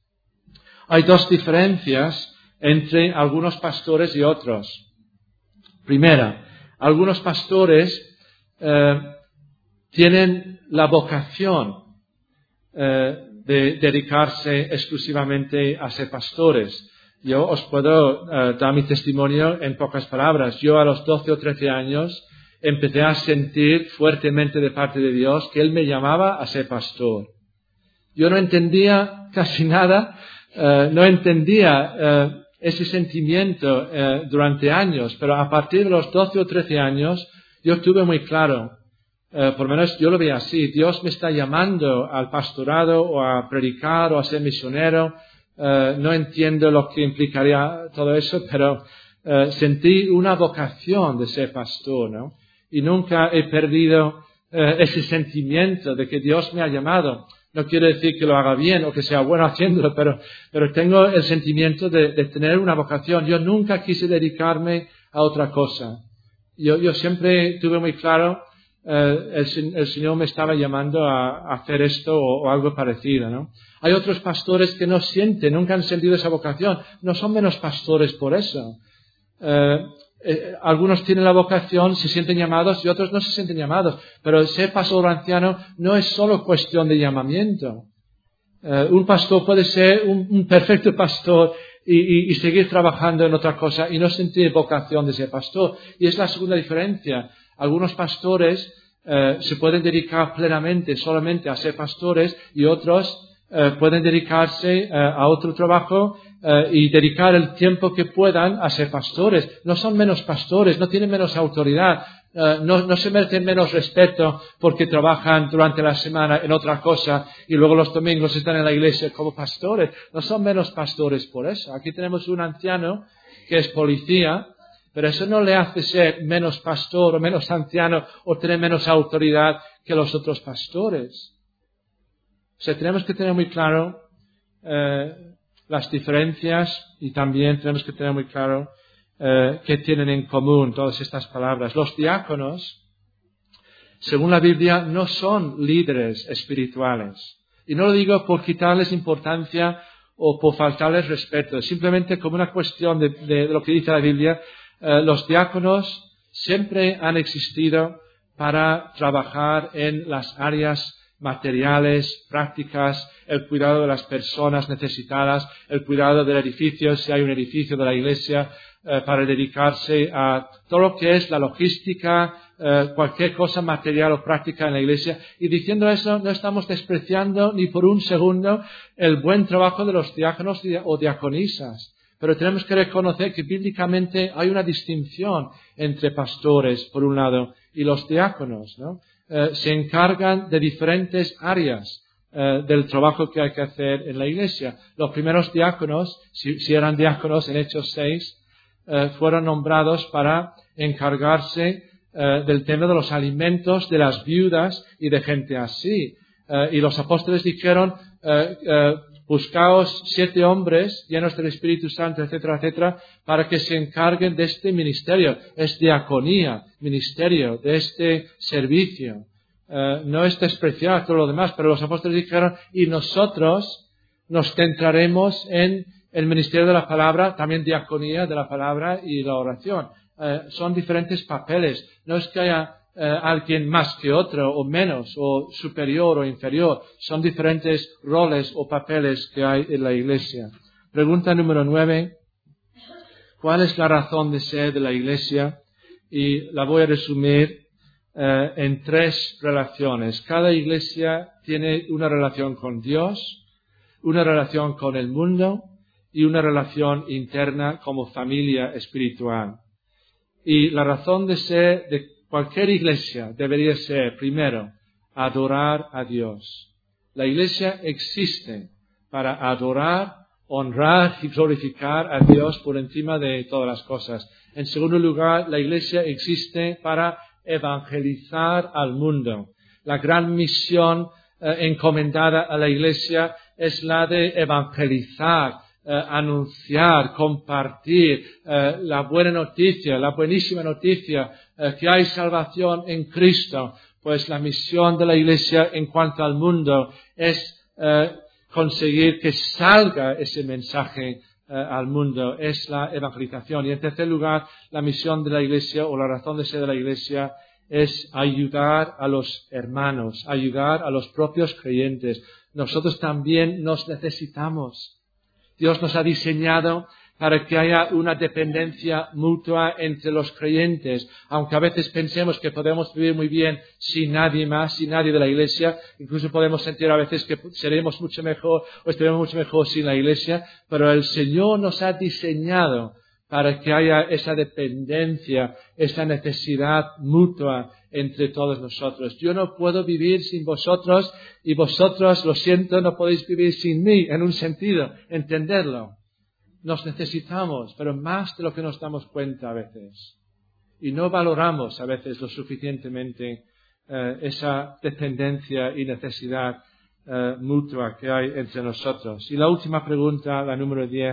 A: Hay dos diferencias entre algunos pastores y otros. Primera, algunos pastores eh, tienen la vocación eh, de dedicarse exclusivamente a ser pastores. Yo os puedo eh, dar mi testimonio en pocas palabras. Yo a los doce o trece años empecé a sentir fuertemente de parte de Dios que Él me llamaba a ser pastor. Yo no entendía casi nada, eh, no entendía eh, ese sentimiento eh, durante años, pero a partir de los doce o trece años yo tuve muy claro, eh, por lo menos yo lo veía así, Dios me está llamando al pastorado o a predicar o a ser misionero. Uh, no entiendo lo que implicaría todo eso, pero uh, sentí una vocación de ser pastor, ¿no? Y nunca he perdido uh, ese sentimiento de que Dios me ha llamado. No quiero decir que lo haga bien o que sea bueno haciéndolo, pero, pero tengo el sentimiento de, de tener una vocación. Yo nunca quise dedicarme a otra cosa. Yo, yo siempre tuve muy claro, uh, el, el Señor me estaba llamando a, a hacer esto o, o algo parecido, ¿no? Hay otros pastores que no sienten, nunca han sentido esa vocación. No son menos pastores por eso. Eh, eh, algunos tienen la vocación, se sienten llamados y otros no se sienten llamados. Pero ser pastor anciano no es solo cuestión de llamamiento. Eh, un pastor puede ser un, un perfecto pastor y, y, y seguir trabajando en otra cosa y no sentir vocación de ser pastor. Y es la segunda diferencia. Algunos pastores eh, se pueden dedicar plenamente solamente a ser pastores y otros Uh, pueden dedicarse uh, a otro trabajo uh, y dedicar el tiempo que puedan a ser pastores. No son menos pastores, no tienen menos autoridad, uh, no, no se merecen menos respeto porque trabajan durante la semana en otra cosa y luego los domingos están en la iglesia como pastores. No son menos pastores por eso. Aquí tenemos un anciano que es policía Pero eso no le hace ser menos pastor o menos anciano o tener menos autoridad que los otros pastores. O sea, tenemos que tener muy claro eh, las diferencias y también tenemos que tener muy claro eh, qué tienen en común todas estas palabras. Los diáconos, según la Biblia, no son líderes espirituales. Y no lo digo por quitarles importancia o por faltarles respeto, simplemente como una cuestión de, de lo que dice la Biblia. Eh, los diáconos siempre han existido para trabajar en las áreas materiales, prácticas, el cuidado de las personas necesitadas, el cuidado del edificio, si hay un edificio de la iglesia, eh, para dedicarse a todo lo que es la logística, eh, cualquier cosa material o práctica en la iglesia. Y diciendo eso, no estamos despreciando ni por un segundo el buen trabajo de los diáconos o diaconisas. Pero tenemos que reconocer que bíblicamente hay una distinción entre pastores, por un lado, y los diáconos, ¿no? Eh, se encargan de diferentes áreas eh, del trabajo que hay que hacer en la iglesia. Los primeros diáconos, si, si eran diáconos en Hechos seis, eh, fueron nombrados para encargarse eh, del tema de los alimentos de las viudas y de gente así. Eh, y los apóstoles dijeron, eh, eh, buscaos siete hombres llenos del Espíritu Santo, etcétera, etcétera, para que se encarguen de este ministerio. Es diaconía, ministerio, de este servicio. Uh, no es despreciar todo lo demás, pero los apóstoles dijeron, y nosotros nos centraremos en el ministerio de la palabra, también diaconía de la palabra y la oración. Uh, son diferentes papeles. No es que haya Uh, alguien más que otro, o menos, o superior o inferior. Son diferentes roles o papeles que hay en la iglesia. Pregunta número nueve. ¿Cuál es la razón de ser de la iglesia? Y la voy a resumir uh, en tres relaciones. Cada iglesia tiene una relación con Dios, una relación con el mundo y una relación interna como familia espiritual. Y la razón de ser de cualquier iglesia debería ser, primero, adorar a Dios. La iglesia existe para adorar, honrar y glorificar a Dios por encima de todas las cosas. En segundo lugar, la iglesia existe para evangelizar al mundo. La gran misión eh, encomendada a la iglesia es la de evangelizar, Uh, anunciar, compartir uh, la buena noticia, la buenísima noticia uh, que hay salvación en Cristo. Pues la misión de la iglesia en cuanto al mundo es uh, conseguir que salga ese mensaje uh, al mundo, es la evangelización. Y en tercer lugar, la misión de la iglesia o la razón de ser de la iglesia es ayudar a los hermanos, ayudar a los propios creyentes. Nosotros también nos necesitamos. Dios nos ha diseñado para que haya una dependencia mutua entre los creyentes. Aunque a veces pensemos que podemos vivir muy bien sin nadie más, sin nadie de la iglesia, incluso podemos sentir a veces que seremos mucho mejor o estaremos mucho mejor sin la iglesia, pero el Señor nos ha diseñado para que haya esa dependencia, esa necesidad mutua entre todos nosotros. Yo no puedo vivir sin vosotros y vosotros, lo siento, no podéis vivir sin mí, en un sentido, entenderlo. Nos necesitamos, pero más de lo que nos damos cuenta a veces. Y no valoramos a veces lo suficientemente eh, esa dependencia y necesidad eh, mutua que hay entre nosotros. Y la última pregunta, la número diez,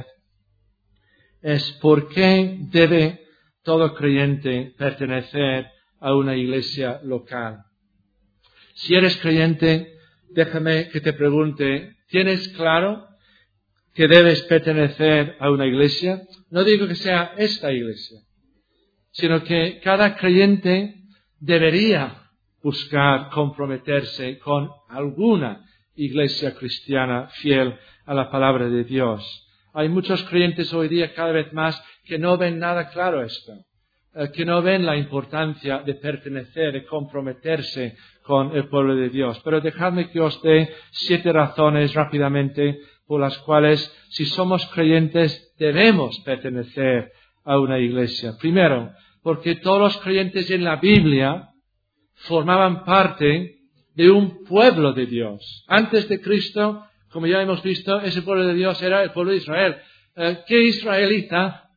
A: es ¿por qué debe todo creyente pertenecer a una iglesia local? Si eres creyente, déjame que te pregunte, ¿tienes claro que debes pertenecer a una iglesia? No digo que sea esta iglesia, sino que cada creyente debería buscar comprometerse con alguna iglesia cristiana fiel a la palabra de Dios. Hay muchos creyentes hoy día cada vez más que no ven nada claro esto, eh, que no ven la importancia de pertenecer, de comprometerse con el pueblo de Dios. Pero dejadme que os dé siete razones rápidamente por las cuales, si somos creyentes, debemos pertenecer a una iglesia. Primero, porque todos los creyentes en la Biblia formaban parte de un pueblo de Dios. Antes de Cristo, como ya hemos visto, ese pueblo de Dios era el pueblo de Israel. Eh, ¿Qué israelita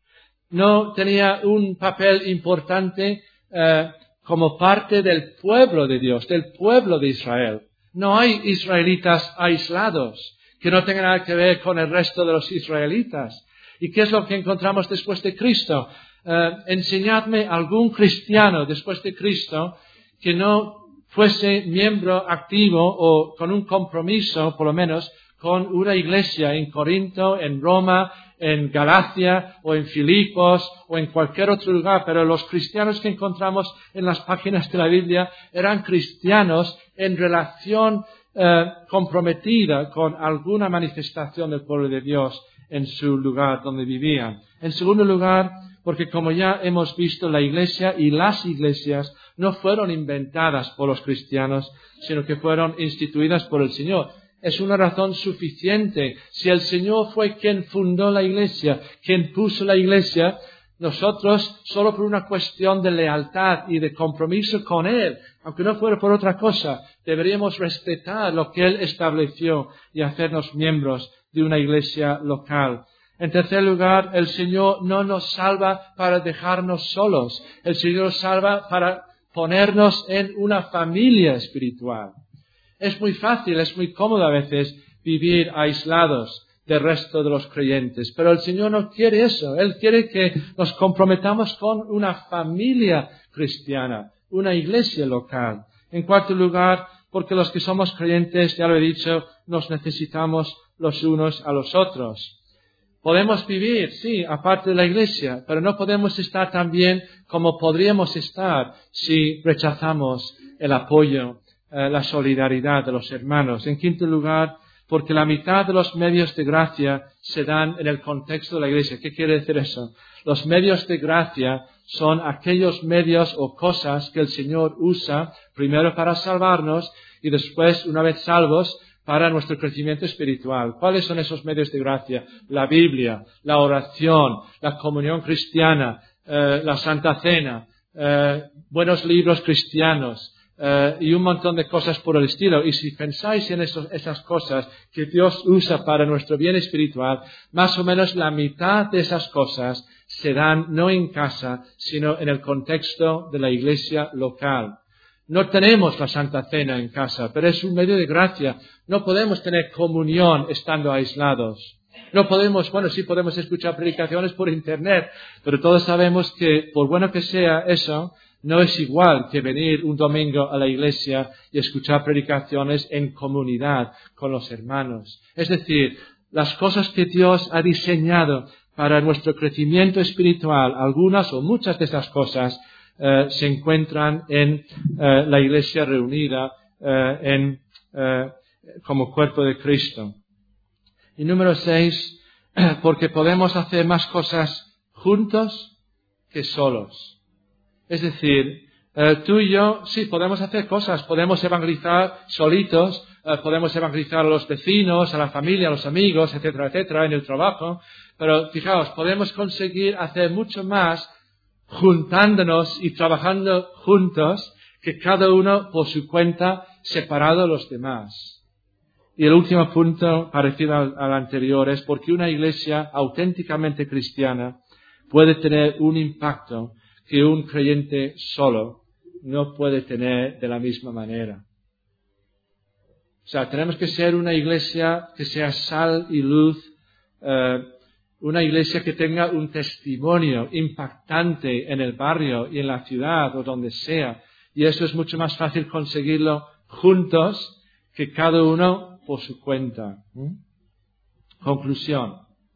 A: no tenía un papel importante eh, como parte del pueblo de Dios, del pueblo de Israel. No hay israelitas aislados que no tengan nada que ver con el resto de los israelitas. ¿Y qué es lo que encontramos después de Cristo? Eh, enseñadme algún cristiano después de Cristo que no fuese miembro activo o con un compromiso, por lo menos, con una iglesia en Corinto, en Roma, en Galacia o en Filipos o en cualquier otro lugar. Pero los cristianos que encontramos en las páginas de la Biblia eran cristianos en relación eh, comprometida con alguna manifestación del pueblo de Dios en su lugar donde vivían. En segundo lugar, porque como ya hemos visto, la iglesia y las iglesias no fueron inventadas por los cristianos, sino que fueron instituidas por el Señor. Es una razón suficiente. Si el Señor fue quien fundó la iglesia, quien puso la iglesia, nosotros, solo por una cuestión de lealtad y de compromiso con Él, aunque no fuera por otra cosa, deberíamos respetar lo que Él estableció y hacernos miembros de una iglesia local. En tercer lugar, el Señor no nos salva para dejarnos solos. El Señor nos salva para ponernos en una familia espiritual. Es muy fácil, es muy cómodo a veces vivir aislados del resto de los creyentes, pero el Señor no quiere eso. Él quiere que nos comprometamos con una familia cristiana, una iglesia local. En cuarto lugar, porque los que somos creyentes, ya lo he dicho, nos necesitamos los unos a los otros. Podemos vivir, sí, aparte de la iglesia, pero no podemos estar tan bien como podríamos estar si rechazamos el apoyo, eh, la solidaridad de los hermanos. En quinto lugar, porque la mitad de los medios de gracia se dan en el contexto de la iglesia. ¿Qué quiere decir eso? Los medios de gracia son aquellos medios o cosas que el Señor usa primero para salvarnos y después, una vez salvos, para nuestro crecimiento espiritual. ¿Cuáles son esos medios de gracia? La Biblia, la oración, la comunión cristiana, eh, la Santa Cena, eh, buenos libros cristianos eh, y un montón de cosas por el estilo. Y si pensáis en esos, esas cosas que Dios usa para nuestro bien espiritual, más o menos la mitad de esas cosas se dan no en casa, sino en el contexto de la iglesia local. No tenemos la Santa Cena en casa, pero es un medio de gracia. No podemos tener comunión estando aislados. No podemos, bueno, sí podemos escuchar predicaciones por internet, pero todos sabemos que, por bueno que sea eso, no es igual que venir un domingo a la iglesia y escuchar predicaciones en comunidad con los hermanos. Es decir, las cosas que Dios ha diseñado para nuestro crecimiento espiritual, algunas o muchas de esas cosas, Uh, se encuentran en uh, la iglesia reunida uh, en, uh, como cuerpo de Cristo. Y número seis, porque podemos hacer más cosas juntos que solos. Es decir, uh, tú y yo, sí, podemos hacer cosas, podemos evangelizar solitos, uh, podemos evangelizar a los vecinos, a la familia, a los amigos, etcétera, etcétera, en el trabajo, pero fijaos, podemos conseguir hacer mucho más juntándonos y trabajando juntos que cada uno por su cuenta separado de los demás. Y el último punto, parecido al, al anterior, es porque una iglesia auténticamente cristiana puede tener un impacto que un creyente solo no puede tener de la misma manera. O sea, tenemos que ser una iglesia que sea sal y luz, eh, una iglesia que tenga un testimonio impactante en el barrio y en la ciudad o donde sea. Y eso es mucho más fácil conseguirlo juntos que cada uno por su cuenta. ¿Mm? Conclusión.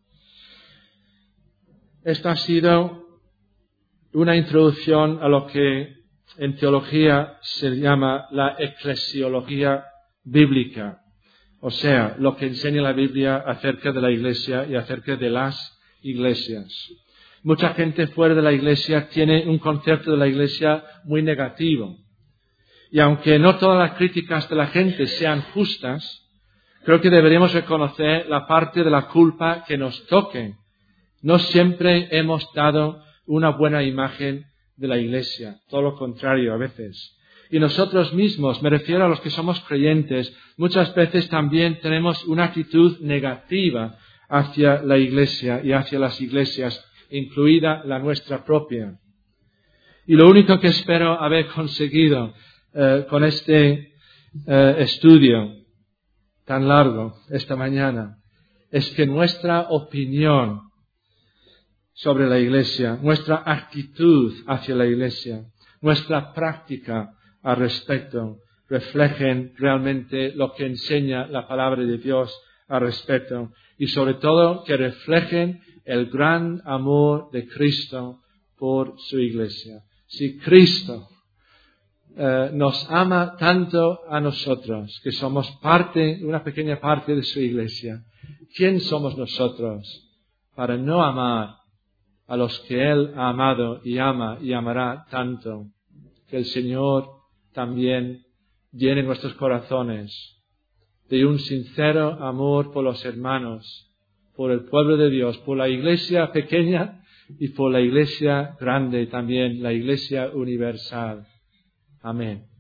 A: Esta ha sido una introducción a lo que en teología se llama la eclesiología bíblica. O sea, lo que enseña la Biblia acerca de la iglesia y acerca de las iglesias. Mucha gente fuera de la iglesia tiene un concepto de la iglesia muy negativo. Y aunque no todas las críticas de la gente sean justas, creo que deberíamos reconocer la parte de la culpa que nos toque. No siempre hemos dado una buena imagen de la iglesia, todo lo contrario a veces. Y nosotros mismos, me refiero a los que somos creyentes, muchas veces también tenemos una actitud negativa hacia la iglesia y hacia las iglesias incluida la nuestra propia. Y lo único que espero haber conseguido eh, con este eh, estudio tan largo esta mañana es que nuestra opinión sobre la Iglesia, nuestra actitud hacia la Iglesia, nuestra práctica al respecto, reflejen realmente lo que enseña la palabra de Dios al respecto y sobre todo que reflejen el gran amor de Cristo por su Iglesia. Si Cristo eh, nos ama tanto a nosotros, que somos parte, una pequeña parte de su Iglesia, ¿quién somos nosotros para no amar a los que Él ha amado y ama y amará tanto? Que el Señor también llene nuestros corazones de un sincero amor por los hermanos, por el pueblo de Dios, por la Iglesia pequeña y por la Iglesia grande también, la Iglesia universal. Amén.